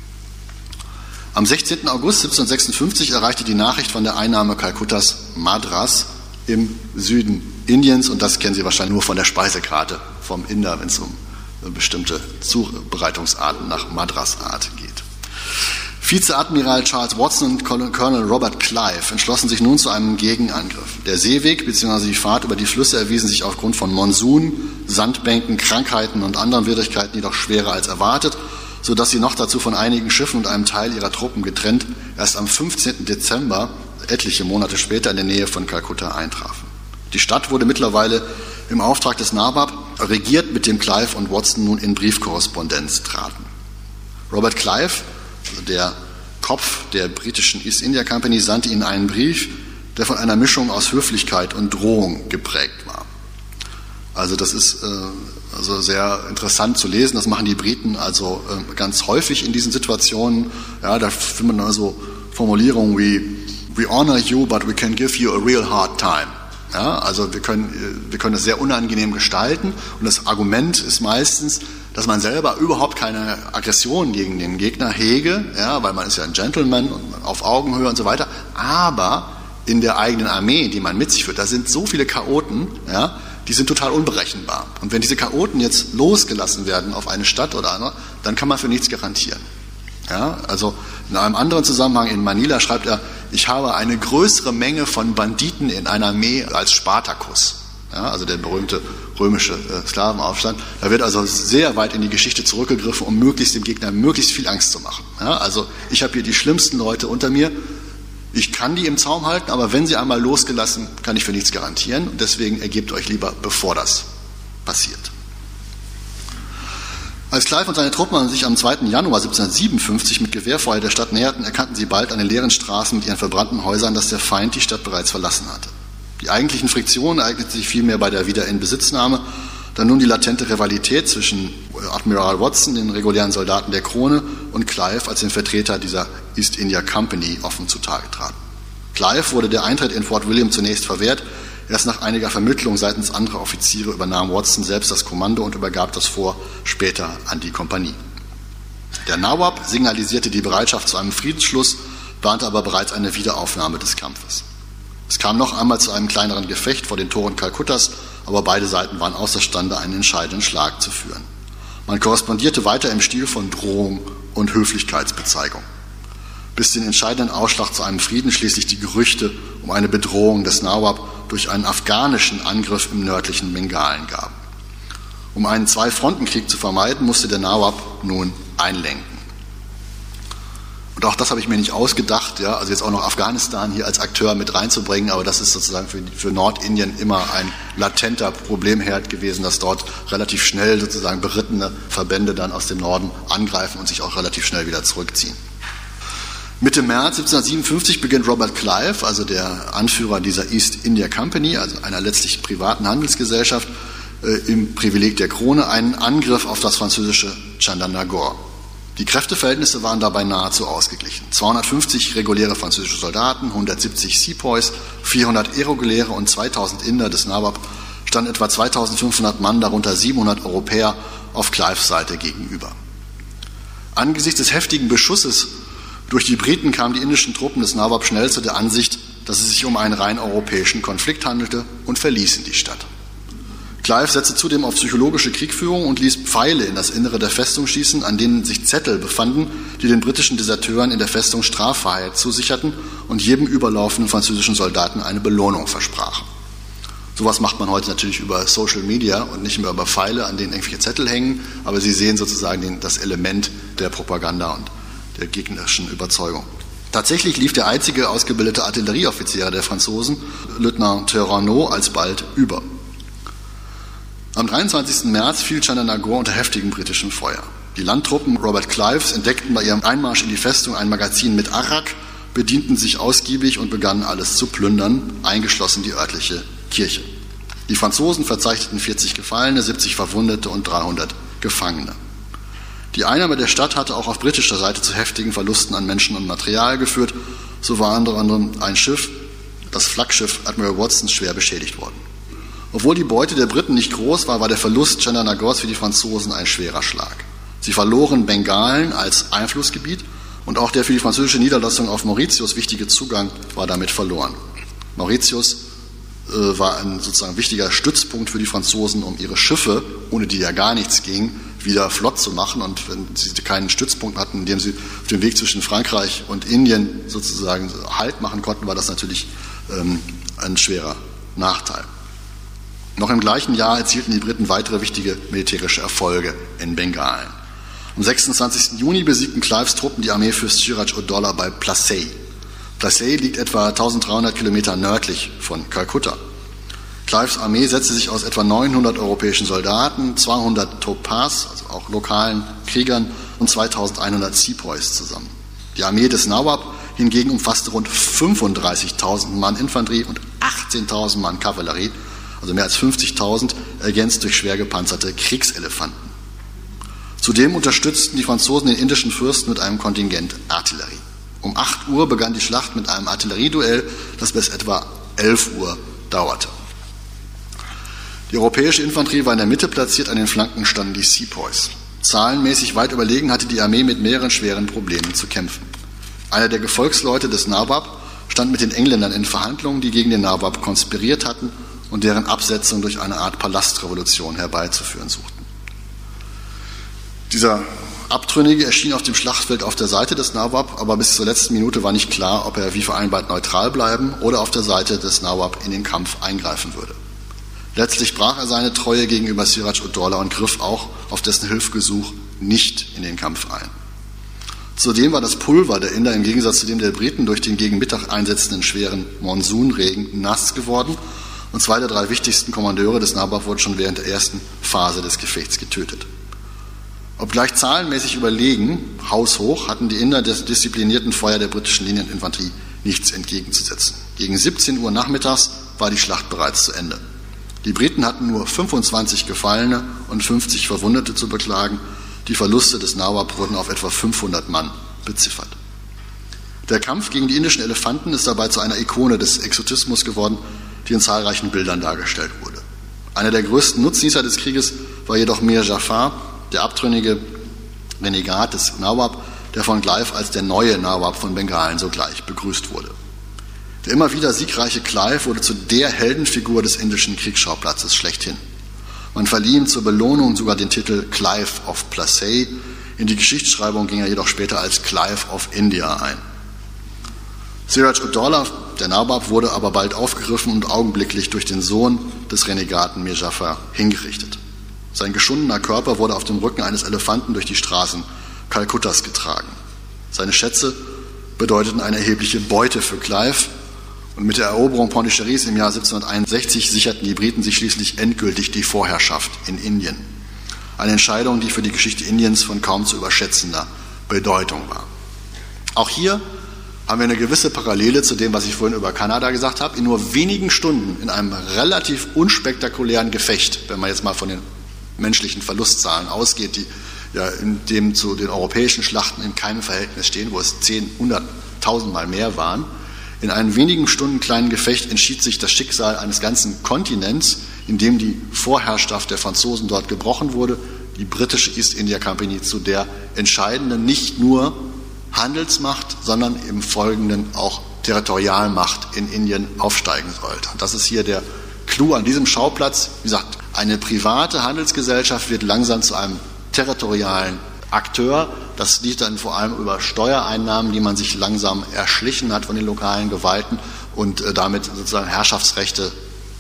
Am 16. August 1756 erreichte die Nachricht von der Einnahme Kalkuttas Madras im Süden Indiens, und das kennen Sie wahrscheinlich nur von der Speisekarte vom Inder, wenn es um bestimmte Zubereitungsarten nach Madras-Art geht. Vizeadmiral Charles Watson und Colonel Robert Clive entschlossen sich nun zu einem Gegenangriff. Der Seeweg bzw. die Fahrt über die Flüsse erwiesen sich aufgrund von Monsun, Sandbänken, Krankheiten und anderen Widrigkeiten jedoch schwerer als erwartet, sodass sie noch dazu von einigen Schiffen und einem Teil ihrer Truppen getrennt erst am 15. Dezember, etliche Monate später, in der Nähe von Kalkutta eintrafen. Die Stadt wurde mittlerweile im Auftrag des Nawab regiert, mit dem Clive und Watson nun in Briefkorrespondenz traten. Robert Clive, also der Kopf der britischen East India Company, sandte ihnen einen Brief, der von einer Mischung aus Höflichkeit und Drohung geprägt war. Also das ist also sehr interessant zu lesen. Das machen die Briten also ganz häufig in diesen Situationen. Ja, da findet man also Formulierungen wie "We honor you, but we can give you a real hard time." Ja, also wir können es sehr unangenehm gestalten, und das Argument ist meistens, dass man selber überhaupt keine Aggression gegen den Gegner hege, ja, weil man ist ja ein Gentleman und auf Augenhöhe und so weiter. Aber in der eigenen Armee, die man mit sich führt, da sind so viele Chaoten, ja, die sind total unberechenbar. Und wenn diese Chaoten jetzt losgelassen werden auf eine Stadt oder andere, dann kann man für nichts garantieren. Ja, also in einem anderen Zusammenhang in Manila schreibt er, ich habe eine größere Menge von Banditen in einer Armee als Spartacus. Ja, also der berühmte römische Sklavenaufstand. Da wird also sehr weit in die Geschichte zurückgegriffen, um möglichst dem Gegner möglichst viel Angst zu machen. Ja, also ich habe hier die schlimmsten Leute unter mir. Ich kann die im Zaum halten, aber wenn sie einmal losgelassen, kann ich für nichts garantieren. Und deswegen ergebt euch lieber, bevor das passiert. Als Clive und seine Truppen sich am 2. Januar 1757 mit Gewehrfeuer der Stadt näherten, erkannten sie bald an den leeren Straßen mit ihren verbrannten Häusern, dass der Feind die Stadt bereits verlassen hatte. Die eigentlichen Friktionen ereigneten sich vielmehr bei der Wiederinbesitznahme, da nun die latente Rivalität zwischen Admiral Watson, den regulären Soldaten der Krone, und Clive als den Vertreter dieser East India Company offen zutage traten. Clive wurde der Eintritt in Fort William zunächst verwehrt, Erst nach einiger Vermittlung seitens anderer Offiziere übernahm Watson selbst das Kommando und übergab das Fort später an die Kompanie. Der Nawab signalisierte die Bereitschaft zu einem Friedensschluss, plante aber bereits eine Wiederaufnahme des Kampfes. Es kam noch einmal zu einem kleineren Gefecht vor den Toren Kalkuttas, aber beide Seiten waren außerstande, einen entscheidenden Schlag zu führen. Man korrespondierte weiter im Stil von Drohung und Höflichkeitsbezeigung, bis den entscheidenden Ausschlag zu einem Frieden schließlich die Gerüchte um eine Bedrohung des Nawab durch einen afghanischen Angriff im nördlichen Bengalen gaben. Um einen Zwei-Fronten-Krieg zu vermeiden, musste der Nawab nun einlenken. Und auch das habe ich mir nicht ausgedacht, ja, also jetzt auch noch Afghanistan hier als Akteur mit reinzubringen, aber das ist sozusagen für Nordindien immer ein latenter Problemherd gewesen, dass dort relativ schnell sozusagen berittene Verbände dann aus dem Norden angreifen und sich auch relativ schnell wieder zurückziehen. Mitte März 1757 beginnt Robert Clive, also der Anführer dieser East India Company, also einer letztlich privaten Handelsgesellschaft, im Privileg der Krone, einen Angriff auf das französische Chandernagore. Die Kräfteverhältnisse waren dabei nahezu ausgeglichen. 250 reguläre französische Soldaten, 170 Sepoys, 400 irreguläre und 2000 Inder des Nawab standen etwa 2500 Mann, darunter 700 Europäer, auf Clives Seite gegenüber. Angesichts des heftigen Beschusses durch die Briten kamen die indischen Truppen des Nawab schnell zu der Ansicht, dass es sich um einen rein europäischen Konflikt handelte und verließen die Stadt. Clive setzte zudem auf psychologische Kriegführung und ließ Pfeile in das Innere der Festung schießen, an denen sich Zettel befanden, die den britischen Deserteuren in der Festung Straffreiheit zusicherten und jedem überlaufenden französischen Soldaten eine Belohnung versprachen. Sowas macht man heute natürlich über Social Media und nicht mehr über Pfeile, an denen irgendwelche Zettel hängen, aber Sie sehen sozusagen das Element der Propaganda und der gegnerischen Überzeugung. Tatsächlich lief der einzige ausgebildete Artillerieoffizier der Franzosen, Lieutenant Turrenault, alsbald über. Am 23. März fiel Chandernagore unter heftigem britischen Feuer. Die Landtruppen Robert Clives entdeckten bei ihrem Einmarsch in die Festung ein Magazin mit Arak, bedienten sich ausgiebig und begannen alles zu plündern, eingeschlossen die örtliche Kirche. Die Franzosen verzeichneten 40 Gefallene, 70 Verwundete und 300 Gefangene. Die Einnahme der Stadt hatte auch auf britischer Seite zu heftigen Verlusten an Menschen und Material geführt. So war unter anderem ein Schiff, das Flaggschiff Admiral Watson, schwer beschädigt worden. Obwohl die Beute der Briten nicht groß war, war der Verlust Chandernagores für die Franzosen ein schwerer Schlag. Sie verloren Bengalen als Einflussgebiet und auch der für die französische Niederlassung auf Mauritius wichtige Zugang war damit verloren. Mauritius war ein sozusagen wichtiger Stützpunkt für die Franzosen, um ihre Schiffe, ohne die ja gar nichts ging, wieder flott zu machen. Und wenn sie keinen Stützpunkt hatten, in dem sie auf dem Weg zwischen Frankreich und Indien sozusagen Halt machen konnten, war das natürlich ein schwerer Nachteil. Noch im gleichen Jahr erzielten die Briten weitere wichtige militärische Erfolge in Bengalen. Am 26. Juni besiegten Clives Truppen die Armeefürst Siraj-ud-Dowlah bei Plassey. Plassey liegt etwa 1300 Kilometer nördlich von Kalkutta. Clives Armee setzte sich aus etwa 900 europäischen Soldaten, 200 Topaz, also auch lokalen Kriegern, und 2100 Sepoys zusammen. Die Armee des Nawab hingegen umfasste rund 35.000 Mann Infanterie und 18.000 Mann Kavallerie, also mehr als 50.000, ergänzt durch schwer gepanzerte Kriegselefanten. Zudem unterstützten die Franzosen den indischen Fürsten mit einem Kontingent Artillerie. Um 8 Uhr begann die Schlacht mit einem Artillerieduell, das bis etwa 11 Uhr dauerte. Die europäische Infanterie war in der Mitte platziert, an den Flanken standen die Sepoys. Zahlenmäßig weit überlegen hatte die Armee mit mehreren schweren Problemen zu kämpfen. Einer der Gefolgsleute des Nawab stand mit den Engländern in Verhandlungen, die gegen den Nawab konspiriert hatten und deren Absetzung durch eine Art Palastrevolution herbeizuführen suchten. Dieser Abtrünnige erschien auf dem Schlachtfeld auf der Seite des Nawab, aber bis zur letzten Minute war nicht klar, ob er wie vereinbart neutral bleiben oder auf der Seite des Nawab in den Kampf eingreifen würde. Letztlich brach er seine Treue gegenüber Siraj-ud-Dowlah und griff auch auf dessen Hilfsgesuch nicht in den Kampf ein. Zudem war das Pulver der Inder im Gegensatz zu dem der Briten durch den gegen Mittag einsetzenden schweren Monsunregen nass geworden und 2 der 3 wichtigsten Kommandeure des Nawab wurden schon während der ersten Phase des Gefechts getötet. Obgleich zahlenmäßig überlegen, haushoch, hatten die Inder des disziplinierten Feuer der britischen Linieninfanterie nichts entgegenzusetzen. Gegen 17 Uhr nachmittags war die Schlacht bereits zu Ende. Die Briten hatten nur 25 Gefallene und 50 Verwundete zu beklagen. Die Verluste des Nawab wurden auf etwa 500 Mann beziffert. Der Kampf gegen die indischen Elefanten ist dabei zu einer Ikone des Exotismus geworden, die in zahlreichen Bildern dargestellt wurde. Einer der größten Nutznießer des Krieges war jedoch Mir Jafar, der abtrünnige Renegat des Nawab, der von Clive als der neue Nawab von Bengalen sogleich begrüßt wurde. Der immer wieder siegreiche Clive wurde zu der Heldenfigur des indischen Kriegsschauplatzes schlechthin. Man verlieh ihm zur Belohnung sogar den Titel Clive of Plassey. In die Geschichtsschreibung ging er jedoch später als Clive of India ein. Siraj-ud-Daulah, der Nawab, wurde aber bald aufgegriffen und augenblicklich durch den Sohn des Renegaten Mir Jafar hingerichtet. Sein geschundener Körper wurde auf dem Rücken eines Elefanten durch die Straßen Kalkuttas getragen. Seine Schätze bedeuteten eine erhebliche Beute für Clive, und mit der Eroberung Pondichéris im Jahr 1761 sicherten die Briten sich schließlich endgültig die Vorherrschaft in Indien. Eine Entscheidung, die für die Geschichte Indiens von kaum zu überschätzender Bedeutung war. Auch hier haben wir eine gewisse Parallele zu dem, was ich vorhin über Kanada gesagt habe. In nur wenigen Stunden, in einem relativ unspektakulären Gefecht, wenn man jetzt mal von den menschlichen Verlustzahlen ausgeht, die ja in dem zu den europäischen Schlachten in keinem Verhältnis stehen, wo es 10, 100, 1000 Mal mehr waren. In einem wenigen Stunden kleinen Gefecht entschied sich das Schicksal eines ganzen Kontinents, in dem die Vorherrschaft der Franzosen dort gebrochen wurde, die britische East India Company zu der entscheidenden nicht nur Handelsmacht, sondern im Folgenden auch Territorialmacht in Indien aufsteigen sollte. Und das ist hier der Clou an diesem Schauplatz. Wie gesagt, eine private Handelsgesellschaft wird langsam zu einem territorialen Akteur. Das liegt dann vor allem über Steuereinnahmen, die man sich langsam erschlichen hat von den lokalen Gewalten und damit sozusagen Herrschaftsrechte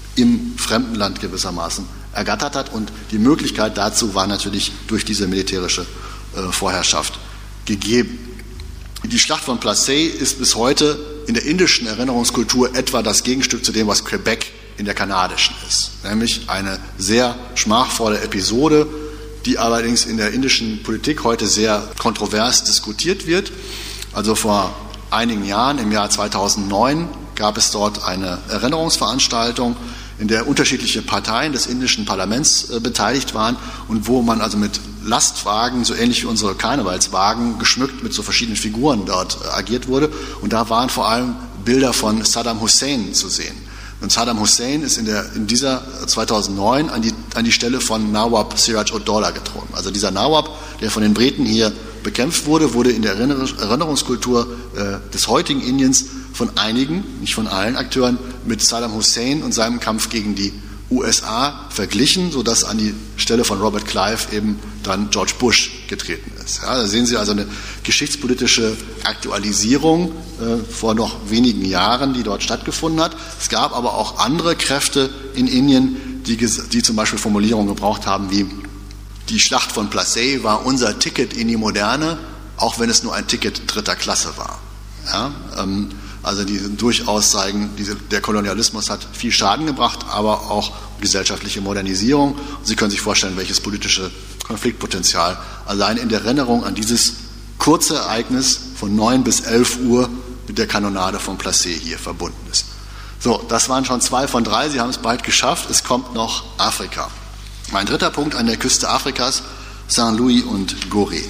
im Fremdenland gewissermaßen ergattert hat. Und die Möglichkeit dazu war natürlich durch diese militärische Vorherrschaft gegeben. Die Schlacht von Plassey ist bis heute in der indischen Erinnerungskultur etwa das Gegenstück zu dem, was Quebec in der kanadischen ist. Nämlich eine sehr schmachvolle Episode, die allerdings in der indischen Politik heute sehr kontrovers diskutiert wird. Also vor einigen Jahren, im Jahr 2009, gab es dort eine Erinnerungsveranstaltung, in der unterschiedliche Parteien des indischen Parlaments beteiligt waren und wo man also mit Lastwagen, so ähnlich wie unsere Karnevalswagen, geschmückt mit so verschiedenen Figuren dort agiert wurde. Und da waren vor allem Bilder von Saddam Hussein zu sehen. Und Saddam Hussein ist in dieser 2009 an die Stelle von Nawab Siraj-ud-Daulah getreten. Also dieser Nawab, der von den Briten hier bekämpft wurde, wurde in der Erinnerungskultur des heutigen Indiens von einigen, nicht von allen Akteuren, mit Saddam Hussein und seinem Kampf gegen die USA verglichen, sodass an die Stelle von Robert Clive eben dann George Bush getreten ist. Ja, da sehen Sie also eine geschichtspolitische Aktualisierung vor noch wenigen Jahren, die dort stattgefunden hat. Es gab aber auch andere Kräfte in Indien, die zum Beispiel Formulierungen gebraucht haben wie: Die Schlacht von Plassey war unser Ticket in die Moderne, auch wenn es nur ein Ticket dritter Klasse war. Ja, also die durchaus zeigen, der Kolonialismus hat viel Schaden gebracht, aber auch gesellschaftliche Modernisierung. Und Sie können sich vorstellen, welches politische Konfliktpotenzial allein in der Erinnerung an dieses kurze Ereignis von 9 bis 11 Uhr mit der Kanonade von Plassey hier verbunden ist. So, das waren schon 2 von 3. Sie haben es bald geschafft. Es kommt noch Afrika. Mein dritter Punkt an der Küste Afrikas: Saint-Louis und Gorée.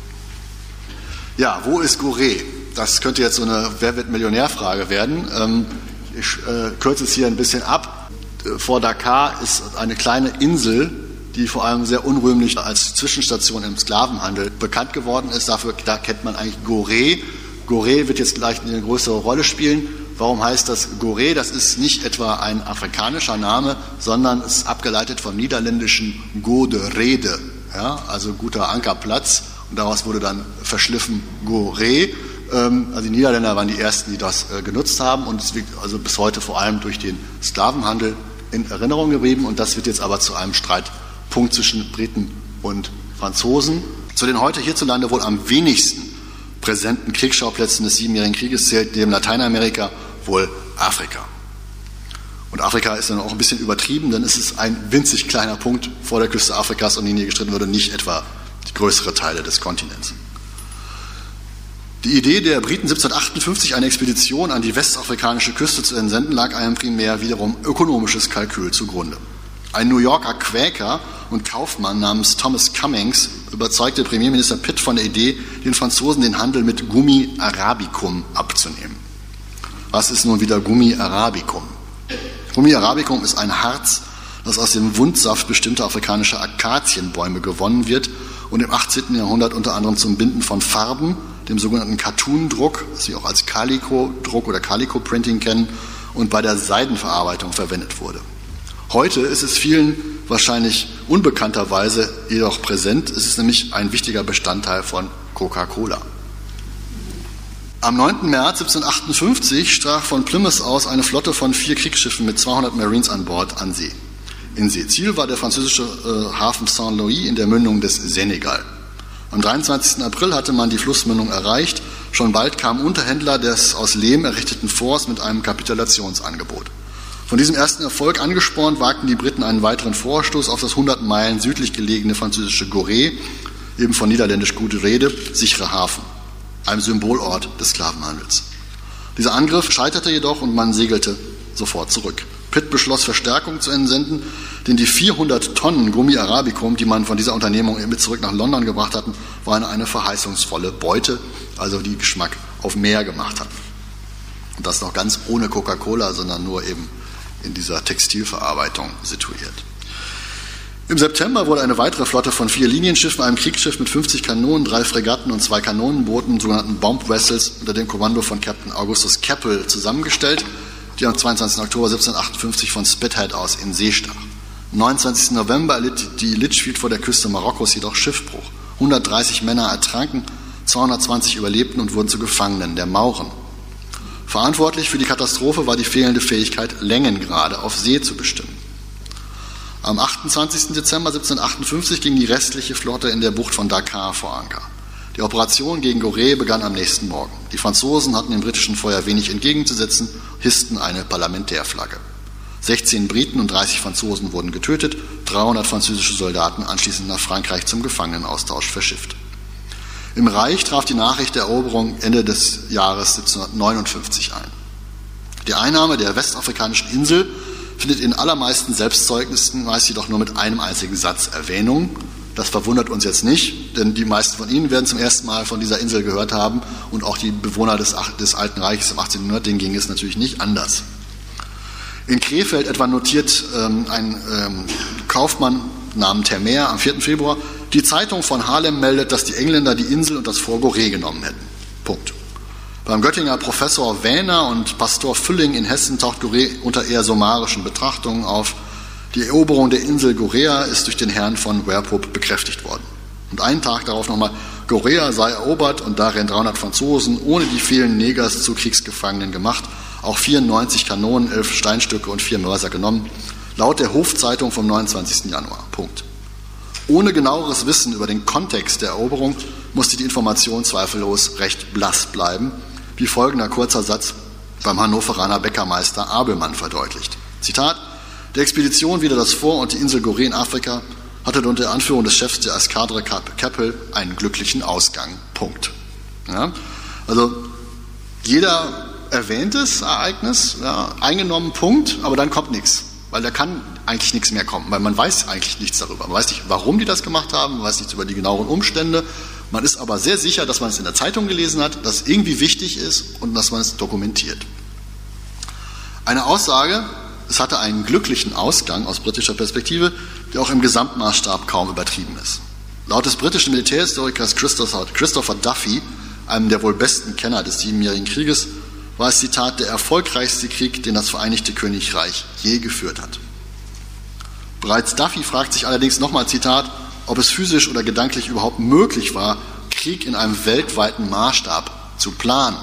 Ja, wo ist Gorée? Das könnte jetzt so eine Wer-wird-Millionär-Frage werden. Ich kürze es hier ein bisschen ab. Vor Dakar ist eine kleine Insel, die vor allem sehr unrühmlich als Zwischenstation im Sklavenhandel bekannt geworden ist. Da kennt man eigentlich Gorée. Gorée wird jetzt gleich eine größere Rolle spielen. Warum heißt das Gorée? Das ist nicht etwa ein afrikanischer Name, sondern es ist abgeleitet vom niederländischen Gode Rede, ja, also guter Ankerplatz. Und daraus wurde dann verschliffen Gorée. Also die Niederländer waren die ersten, die das genutzt haben, und es wird also bis heute vor allem durch den Sklavenhandel in Erinnerung geblieben, und das wird jetzt aber zu einem Streitpunkt zwischen Briten und Franzosen. Zu den heute hierzulande wohl am wenigsten präsenten Kriegsschauplätzen des Siebenjährigen Krieges zählt neben Lateinamerika wohl Afrika. Und Afrika ist dann auch ein bisschen übertrieben, denn es ist ein winzig kleiner Punkt vor der Küste Afrikas, um den hier gestritten wurde, nicht etwa die größere Teile des Kontinents. Die Idee der Briten 1758, eine Expedition an die westafrikanische Küste zu entsenden, lag einem primär wiederum ökonomisches Kalkül zugrunde. Ein New Yorker Quäker und Kaufmann namens Thomas Cummings überzeugte Premierminister Pitt von der Idee, den Franzosen den Handel mit Gummi Arabicum abzunehmen. Was ist nun wieder Gummi Arabicum? Gummi arabicum ist ein Harz, das aus dem Wundsaft bestimmter afrikanischer Akazienbäume gewonnen wird und im 18. Jahrhundert unter anderem zum Binden von Farben, dem sogenannten Cartoon-Druck, das wir auch als Calico-Druck oder Calico-Printing kennen, und bei der Seidenverarbeitung verwendet wurde. Heute ist es vielen wahrscheinlich unbekannterweise jedoch präsent. Es ist nämlich ein wichtiger Bestandteil von Coca-Cola. Am 9. März 1758 stach von Plymouth aus eine Flotte von 4 Kriegsschiffen mit 200 Marines an Bord in See. Ziel war der französische Hafen Saint-Louis in der Mündung des Senegal. Am 23. April hatte man die Flussmündung erreicht. Schon bald kamen Unterhändler des aus Lehm errichteten Forts mit einem Kapitulationsangebot. Von diesem ersten Erfolg angespornt, wagten die Briten einen weiteren Vorstoß auf das 100 Meilen südlich gelegene französische Gorée, eben von niederländisch gute Rede, sichere Hafen, einem Symbolort des Sklavenhandels. Dieser Angriff scheiterte jedoch und man segelte sofort zurück. Pitt beschloss, Verstärkung zu entsenden, denn die 400 Tonnen Gummi arabicum, die man von dieser Unternehmung mit zurück nach London gebracht hatten, waren eine verheißungsvolle Beute, also die Geschmack auf mehr gemacht hat. Und das noch ganz ohne Coca-Cola, sondern nur eben in dieser Textilverarbeitung situiert. Im September wurde eine weitere Flotte von 4 Linienschiffen, einem Kriegsschiff mit 50 Kanonen, 3 Fregatten und 2 Kanonenbooten, sogenannten Bomb Vessels, unter dem Kommando von Captain Augustus Keppel zusammengestellt, die am 22. Oktober 1758 von Spithead aus in See stach. Am 29. November erlitt die Litchfield vor der Küste Marokkos jedoch Schiffbruch. 130 Männer ertranken, 220 überlebten und wurden zu Gefangenen der Mauren. Verantwortlich für die Katastrophe war die fehlende Fähigkeit, Längengrade auf See zu bestimmen. Am 28. Dezember 1758 ging die restliche Flotte in der Bucht von Dakar vor Anker. Die Operation gegen Gorée begann am nächsten Morgen. Die Franzosen hatten dem britischen Feuer wenig entgegenzusetzen, hissten eine Parlamentärflagge. 16 Briten und 30 Franzosen wurden getötet, 300 französische Soldaten anschließend nach Frankreich zum Gefangenenaustausch verschifft. Im Reich traf die Nachricht der Eroberung Ende des Jahres 1759 ein. Die Einnahme der westafrikanischen Insel findet in allermeisten Selbstzeugnissen meist jedoch nur mit einem einzigen Satz Erwähnung. Das verwundert uns jetzt nicht, denn die meisten von Ihnen werden zum ersten Mal von dieser Insel gehört haben und auch die Bewohner des Alten Reiches im 18. Jahrhundert, denen ging es natürlich nicht anders. In Krefeld etwa notiert ein Kaufmann namens Termer am 4. Februar, die Zeitung von Haarlem meldet, dass die Engländer die Insel und das Fort Gorée genommen hätten. Punkt. Beim Göttinger Professor Wähner und Pastor Fülling in Hessen taucht Gorée unter eher summarischen Betrachtungen auf. Die Eroberung der Insel Gorea ist durch den Herrn von Werpup bekräftigt worden. Und einen Tag darauf nochmal, Gorea sei erobert und darin 300 Franzosen ohne die vielen Negers zu Kriegsgefangenen gemacht, auch 94 Kanonen, 11 Steinstücke und 4 Mörser genommen, laut der Hofzeitung vom 29. Januar. Punkt. Ohne genaueres Wissen über den Kontext der Eroberung musste die Information zweifellos recht blass bleiben, wie folgender kurzer Satz beim Hannoveraner Bäckermeister Abelmann verdeutlicht. Zitat: Die Expedition wider das Fort und die Insel Gorée in Afrika hatte unter Anführung des Chefs der Eskadre Keppel einen glücklichen Ausgang. Punkt. Ja, also jeder erwähnt das Ereignis, ja, eingenommen, Punkt, aber dann kommt nichts. Weil da kann eigentlich nichts mehr kommen, weil man weiß eigentlich nichts darüber. Man weiß nicht, warum die das gemacht haben, man weiß nichts über die genaueren Umstände. Man ist aber sehr sicher, dass man es in der Zeitung gelesen hat, dass es irgendwie wichtig ist und dass man es dokumentiert. Eine Aussage, es hatte einen glücklichen Ausgang aus britischer Perspektive, der auch im Gesamtmaßstab kaum übertrieben ist. Laut des britischen Militärhistorikers Christopher Duffy, einem der wohl besten Kenner des Siebenjährigen Krieges, war es, Zitat, der erfolgreichste Krieg, den das Vereinigte Königreich je geführt hat. Bereits Duffy fragt sich allerdings nochmal, Zitat, ob es physisch oder gedanklich überhaupt möglich war, Krieg in einem weltweiten Maßstab zu planen.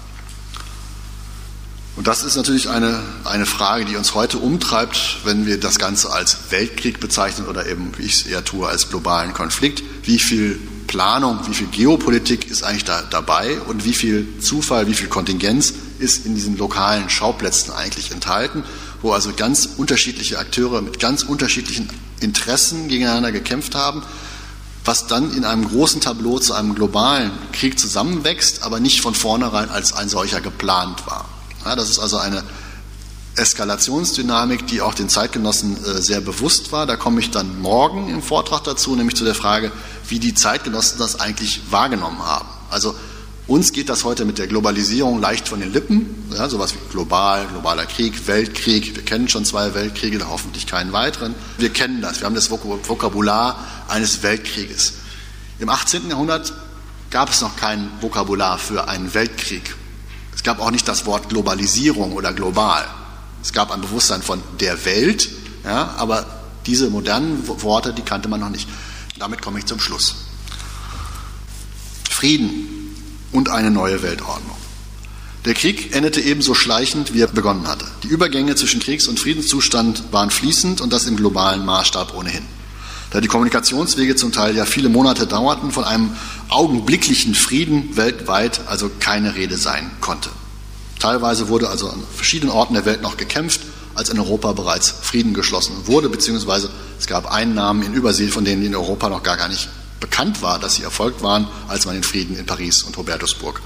Und das ist natürlich eine Frage, die uns heute umtreibt, wenn wir das Ganze als Weltkrieg bezeichnen oder eben, wie ich es eher tue, als globalen Konflikt. Wie viel Planung, wie viel Geopolitik ist eigentlich dabei und wie viel Zufall, wie viel Kontingenz ist in diesen lokalen Schauplätzen eigentlich enthalten, wo also ganz unterschiedliche Akteure mit ganz unterschiedlichen Interessen gegeneinander gekämpft haben, was dann in einem großen Tableau zu einem globalen Krieg zusammenwächst, aber nicht von vornherein als ein solcher geplant war. Ja, das ist also eine Eskalationsdynamik, die auch den Zeitgenossen sehr bewusst war. Da komme ich dann morgen im Vortrag dazu, nämlich zu der Frage, wie die Zeitgenossen das eigentlich wahrgenommen haben. Also Uns geht das heute mit der Globalisierung leicht von den Lippen, ja, sowas wie globaler Krieg, Weltkrieg. Wir kennen schon 2 Weltkriege, hoffentlich keinen weiteren. Wir kennen das, wir haben das Vokabular eines Weltkrieges. Im 18. Jahrhundert gab es noch kein Vokabular für einen Weltkrieg. Es gab auch nicht das Wort Globalisierung oder global. Es gab ein Bewusstsein von der Welt, ja, aber diese modernen Worte, die kannte man noch nicht. Damit komme ich zum Schluss. Frieden und eine neue Weltordnung. Der Krieg endete ebenso schleichend, wie er begonnen hatte. Die Übergänge zwischen Kriegs- und Friedenszustand waren fließend und das im globalen Maßstab ohnehin. Da die Kommunikationswege zum Teil ja viele Monate dauerten, von einem augenblicklichen Frieden weltweit also keine Rede sein konnte. Teilweise wurde also an verschiedenen Orten der Welt noch gekämpft, als in Europa bereits Frieden geschlossen wurde, beziehungsweise es gab Einnahmen in Übersee, von denen in Europa noch gar nicht bekannt war, dass sie erfolgt waren, als man den Frieden in Paris und Hubertusburg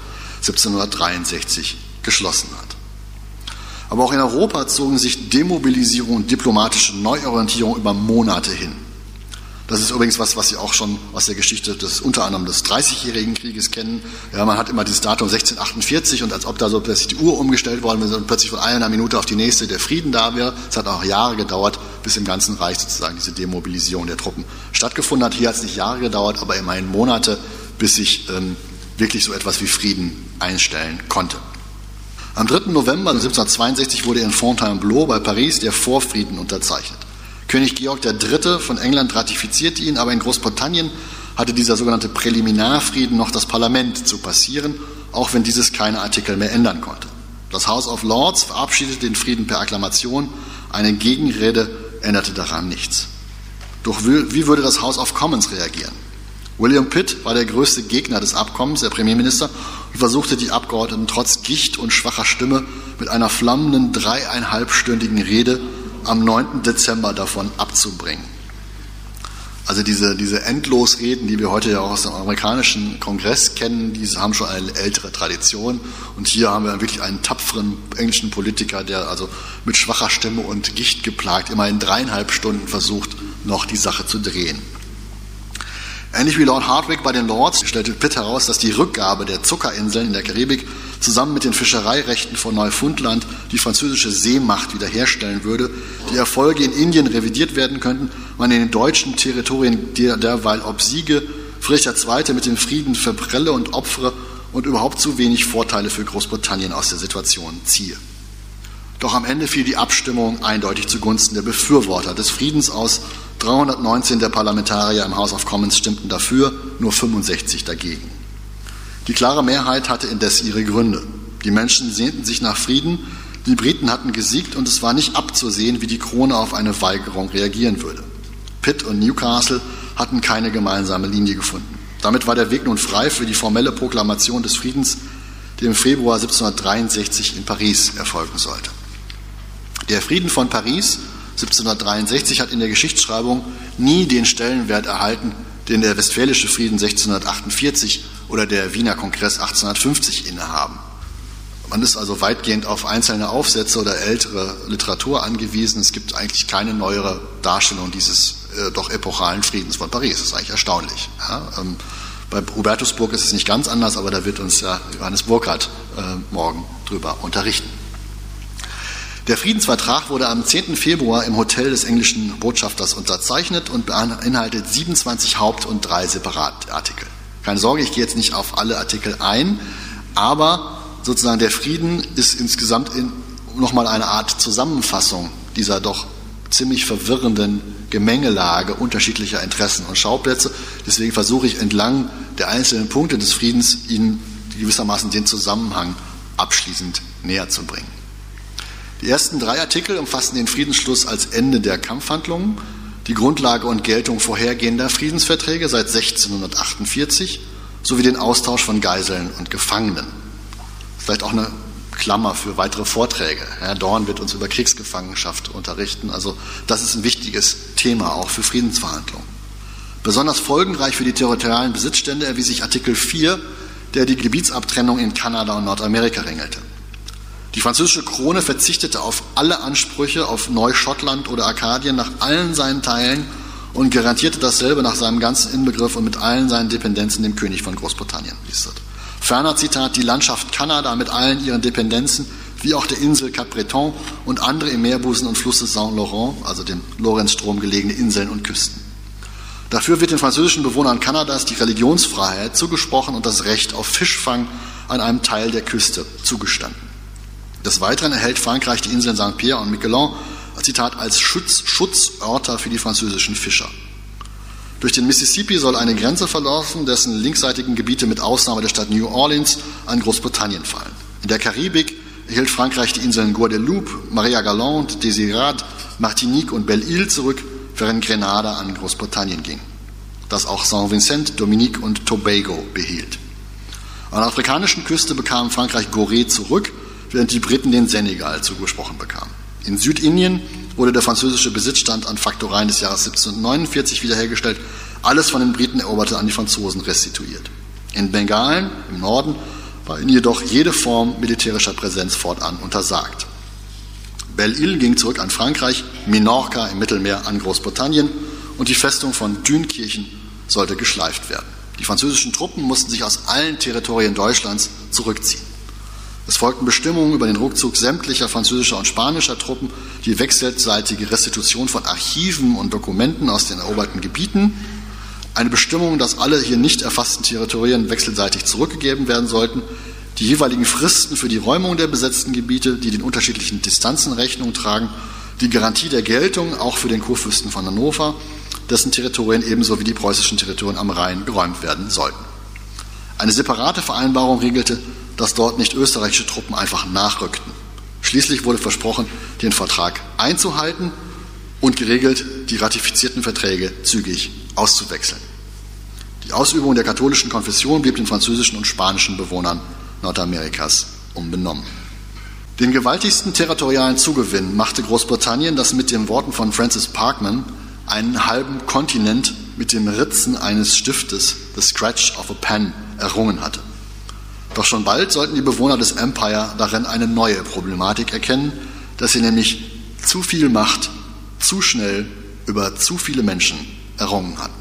1763 geschlossen hat. Aber auch in Europa zogen sich Demobilisierung und diplomatische Neuorientierung über Monate hin. Das ist übrigens was Sie auch schon aus der Geschichte unter anderem des 30-jährigen Krieges kennen. Ja, man hat immer dieses Datum 1648 und als ob da so plötzlich die Uhr umgestellt worden wäre und plötzlich von einer Minute auf die nächste der Frieden da wäre. Es hat auch Jahre gedauert, bis im ganzen Reich sozusagen diese Demobilisierung der Truppen stattgefunden hat. Hier hat es nicht Jahre gedauert, aber immerhin Monate, bis sich wirklich so etwas wie Frieden einstellen konnte. Am 3. November 1762 wurde in Fontainebleau bei Paris der Vorfrieden unterzeichnet. König Georg III. Von England ratifizierte ihn, aber in Großbritannien hatte dieser sogenannte Präliminarfrieden noch das Parlament zu passieren, auch wenn dieses keine Artikel mehr ändern konnte. Das House of Lords verabschiedete den Frieden per Akklamation, eine Gegenrede änderte daran nichts. Doch wie würde das House of Commons reagieren? William Pitt war der größte Gegner des Abkommens, der Premierminister, und versuchte die Abgeordneten trotz Gicht und schwacher Stimme mit einer flammenden 3,5-stündigen Rede am 9. Dezember davon abzubringen. Also diese Endlosreden, die wir heute ja auch aus dem amerikanischen Kongress kennen, die haben schon eine ältere Tradition. Und hier haben wir wirklich einen tapferen englischen Politiker, der also mit schwacher Stimme und Gicht geplagt immer in 3,5 Stunden versucht, noch die Sache zu drehen. Ähnlich wie Lord Hardwicke bei den Lords stellte Pitt heraus, dass die Rückgabe der Zuckerinseln in der Karibik zusammen mit den Fischereirechten von Neufundland die französische Seemacht wiederherstellen würde, die Erfolge in Indien revidiert werden könnten, man in den deutschen Territorien derweil obsiege, Friedrich II. Mit dem Frieden verprelle und opfere und überhaupt zu wenig Vorteile für Großbritannien aus der Situation ziehe. Doch am Ende fiel die Abstimmung eindeutig zugunsten der Befürworter des Friedens aus. 319 der Parlamentarier im House of Commons stimmten dafür, nur 65 dagegen. Die klare Mehrheit hatte indes ihre Gründe. Die Menschen sehnten sich nach Frieden, die Briten hatten gesiegt und es war nicht abzusehen, wie die Krone auf eine Weigerung reagieren würde. Pitt und Newcastle hatten keine gemeinsame Linie gefunden. Damit war der Weg nun frei für die formelle Proklamation des Friedens, die im Februar 1763 in Paris erfolgen sollte. Der Frieden von Paris 1763 hat in der Geschichtsschreibung nie den Stellenwert erhalten, den der Westfälische Frieden 1648 oder der Wiener Kongress 1850 innehaben. Man ist also weitgehend auf einzelne Aufsätze oder ältere Literatur angewiesen. Es gibt eigentlich keine neuere Darstellung dieses doch epochalen Friedens von Paris. Das ist eigentlich erstaunlich. Ja, bei Hubertusburg ist es nicht ganz anders, aber da wird uns ja Johannes Burckhardt morgen drüber unterrichten. Der Friedensvertrag wurde am 10. Februar im Hotel des englischen Botschafters unterzeichnet und beinhaltet 27 Haupt- und 3 Separatartikel. Keine Sorge, ich gehe jetzt nicht auf alle Artikel ein, aber sozusagen der Frieden ist insgesamt nochmal eine Art Zusammenfassung dieser doch ziemlich verwirrenden Gemengelage unterschiedlicher Interessen und Schauplätze. Deswegen versuche ich entlang der einzelnen Punkte des Friedens Ihnen gewissermaßen den Zusammenhang abschließend näher zu bringen. Die ersten 3 Artikel umfassen den Friedensschluss als Ende der Kampfhandlungen, die Grundlage und Geltung vorhergehender Friedensverträge seit 1648 sowie den Austausch von Geiseln und Gefangenen. Vielleicht auch eine Klammer für weitere Vorträge. Herr Dorn wird uns über Kriegsgefangenschaft unterrichten. Also das ist ein wichtiges Thema auch für Friedensverhandlungen. Besonders folgenreich für die territorialen Besitzstände erwies sich Artikel 4, der die Gebietsabtrennung in Kanada und Nordamerika regelte. Die französische Krone verzichtete auf alle Ansprüche auf Neuschottland oder Arkadien nach allen seinen Teilen und garantierte dasselbe nach seinem ganzen Inbegriff und mit allen seinen Dependenzen dem König von Großbritannien. Ferner, Zitat, die Landschaft Kanada mit allen ihren Dependenzen, wie auch der Insel Cap-Breton und andere im Meerbusen und Fluss des Saint-Laurent, also dem Lorenzstrom gelegene Inseln und Küsten. Dafür wird den französischen Bewohnern Kanadas die Religionsfreiheit zugesprochen und das Recht auf Fischfang an einem Teil der Küste zugestanden. Des Weiteren erhält Frankreich die Inseln Saint-Pierre und Miquelon, Zitat, als Schutzörter für die französischen Fischer. Durch den Mississippi soll eine Grenze verlaufen, dessen linksseitigen Gebiete mit Ausnahme der Stadt New Orleans an Großbritannien fallen. In der Karibik erhielt Frankreich die Inseln Guadeloupe, Maria Galante, Desirat, Martinique und Belle-Île zurück, während Grenada an Großbritannien ging, das auch Saint Vincent, Dominique und Tobago behielt. An der afrikanischen Küste bekam Frankreich Gorée zurück, während die Briten den Senegal zugesprochen bekamen. In Südindien wurde der französische Besitzstand an Faktoreien des Jahres 1749 wiederhergestellt, alles von den Briten eroberte an die Franzosen restituiert. In Bengalen, im Norden, war ihnen jedoch jede Form militärischer Präsenz fortan untersagt. Belle-Île ging zurück an Frankreich, Minorca im Mittelmeer an Großbritannien und die Festung von Dünkirchen sollte geschleift werden. Die französischen Truppen mussten sich aus allen Territorien Deutschlands zurückziehen. Es folgten Bestimmungen über den Rückzug sämtlicher französischer und spanischer Truppen, die wechselseitige Restitution von Archiven und Dokumenten aus den eroberten Gebieten, eine Bestimmung, dass alle hier nicht erfassten Territorien wechselseitig zurückgegeben werden sollten, die jeweiligen Fristen für die Räumung der besetzten Gebiete, die den unterschiedlichen Distanzen Rechnung tragen, die Garantie der Geltung auch für den Kurfürsten von Hannover, dessen Territorien ebenso wie die preußischen Territorien am Rhein geräumt werden sollten. Eine separate Vereinbarung regelte, dass dort nicht österreichische Truppen einfach nachrückten. Schließlich wurde versprochen, den Vertrag einzuhalten und geregelt, die ratifizierten Verträge zügig auszuwechseln. Die Ausübung der katholischen Konfession blieb den französischen und spanischen Bewohnern Nordamerikas unbenommen. Den gewaltigsten territorialen Zugewinn machte Großbritannien, das mit den Worten von Francis Parkman einen halben Kontinent mit dem Ritzen eines Stiftes, the scratch of a pen, errungen hatte. Doch schon bald sollten die Bewohner des Empire darin eine neue Problematik erkennen, dass sie nämlich zu viel Macht zu schnell über zu viele Menschen errungen hatten.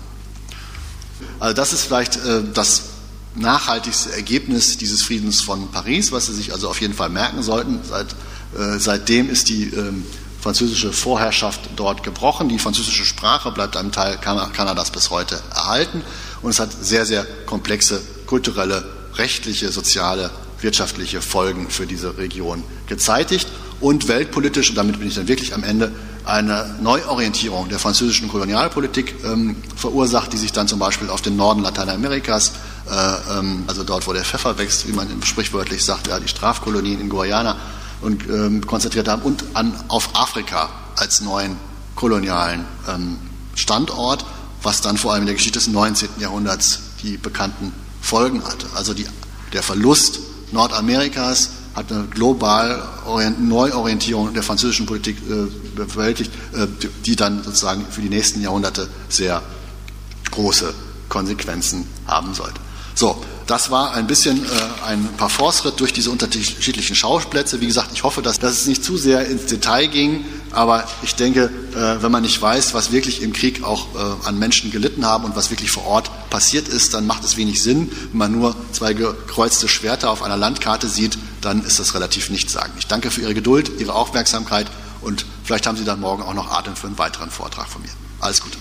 Also das ist vielleicht das nachhaltigste Ergebnis dieses Friedens von Paris, was Sie sich also auf jeden Fall merken sollten. Seitdem ist die französische Vorherrschaft dort gebrochen. Die französische Sprache bleibt einem Teil Kanadas bis heute erhalten und es hat sehr, sehr komplexe kulturelle, rechtliche, soziale, wirtschaftliche Folgen für diese Region gezeitigt und weltpolitisch, und damit bin ich dann wirklich am Ende, eine Neuorientierung der französischen Kolonialpolitik verursacht, die sich dann zum Beispiel auf den Norden Lateinamerikas, also dort, wo der Pfeffer wächst, wie man sprichwörtlich sagt, ja, die Strafkolonien in Guyana, und konzentriert haben, und auf Afrika als neuen kolonialen Standort, was dann vor allem in der Geschichte des 19. Jahrhunderts die bekannten Folgen hatte. Also der Verlust Nordamerikas hat eine global Neuorientierung der französischen Politik bewältigt, die dann sozusagen für die nächsten Jahrhunderte sehr große Konsequenzen haben sollte. So, das war ein bisschen ein Parforce-Ritt durch diese unterschiedlichen Schauplätze. Wie gesagt, ich hoffe, dass es nicht zu sehr ins Detail ging, aber ich denke, wenn man nicht weiß, was wirklich im Krieg auch an Menschen gelitten haben und was wirklich vor Ort passiert ist, dann macht es wenig Sinn. Wenn man nur zwei gekreuzte Schwerter auf einer Landkarte sieht, dann ist das relativ nichtssagend. Ich danke für Ihre Geduld, Ihre Aufmerksamkeit und vielleicht haben Sie dann morgen auch noch Atem für einen weiteren Vortrag von mir. Alles Gute.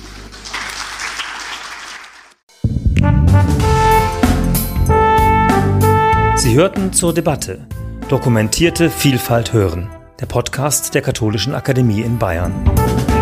Sie hörten zur Debatte Dokumentierte Vielfalt hören, der Podcast der Katholischen Akademie in Bayern.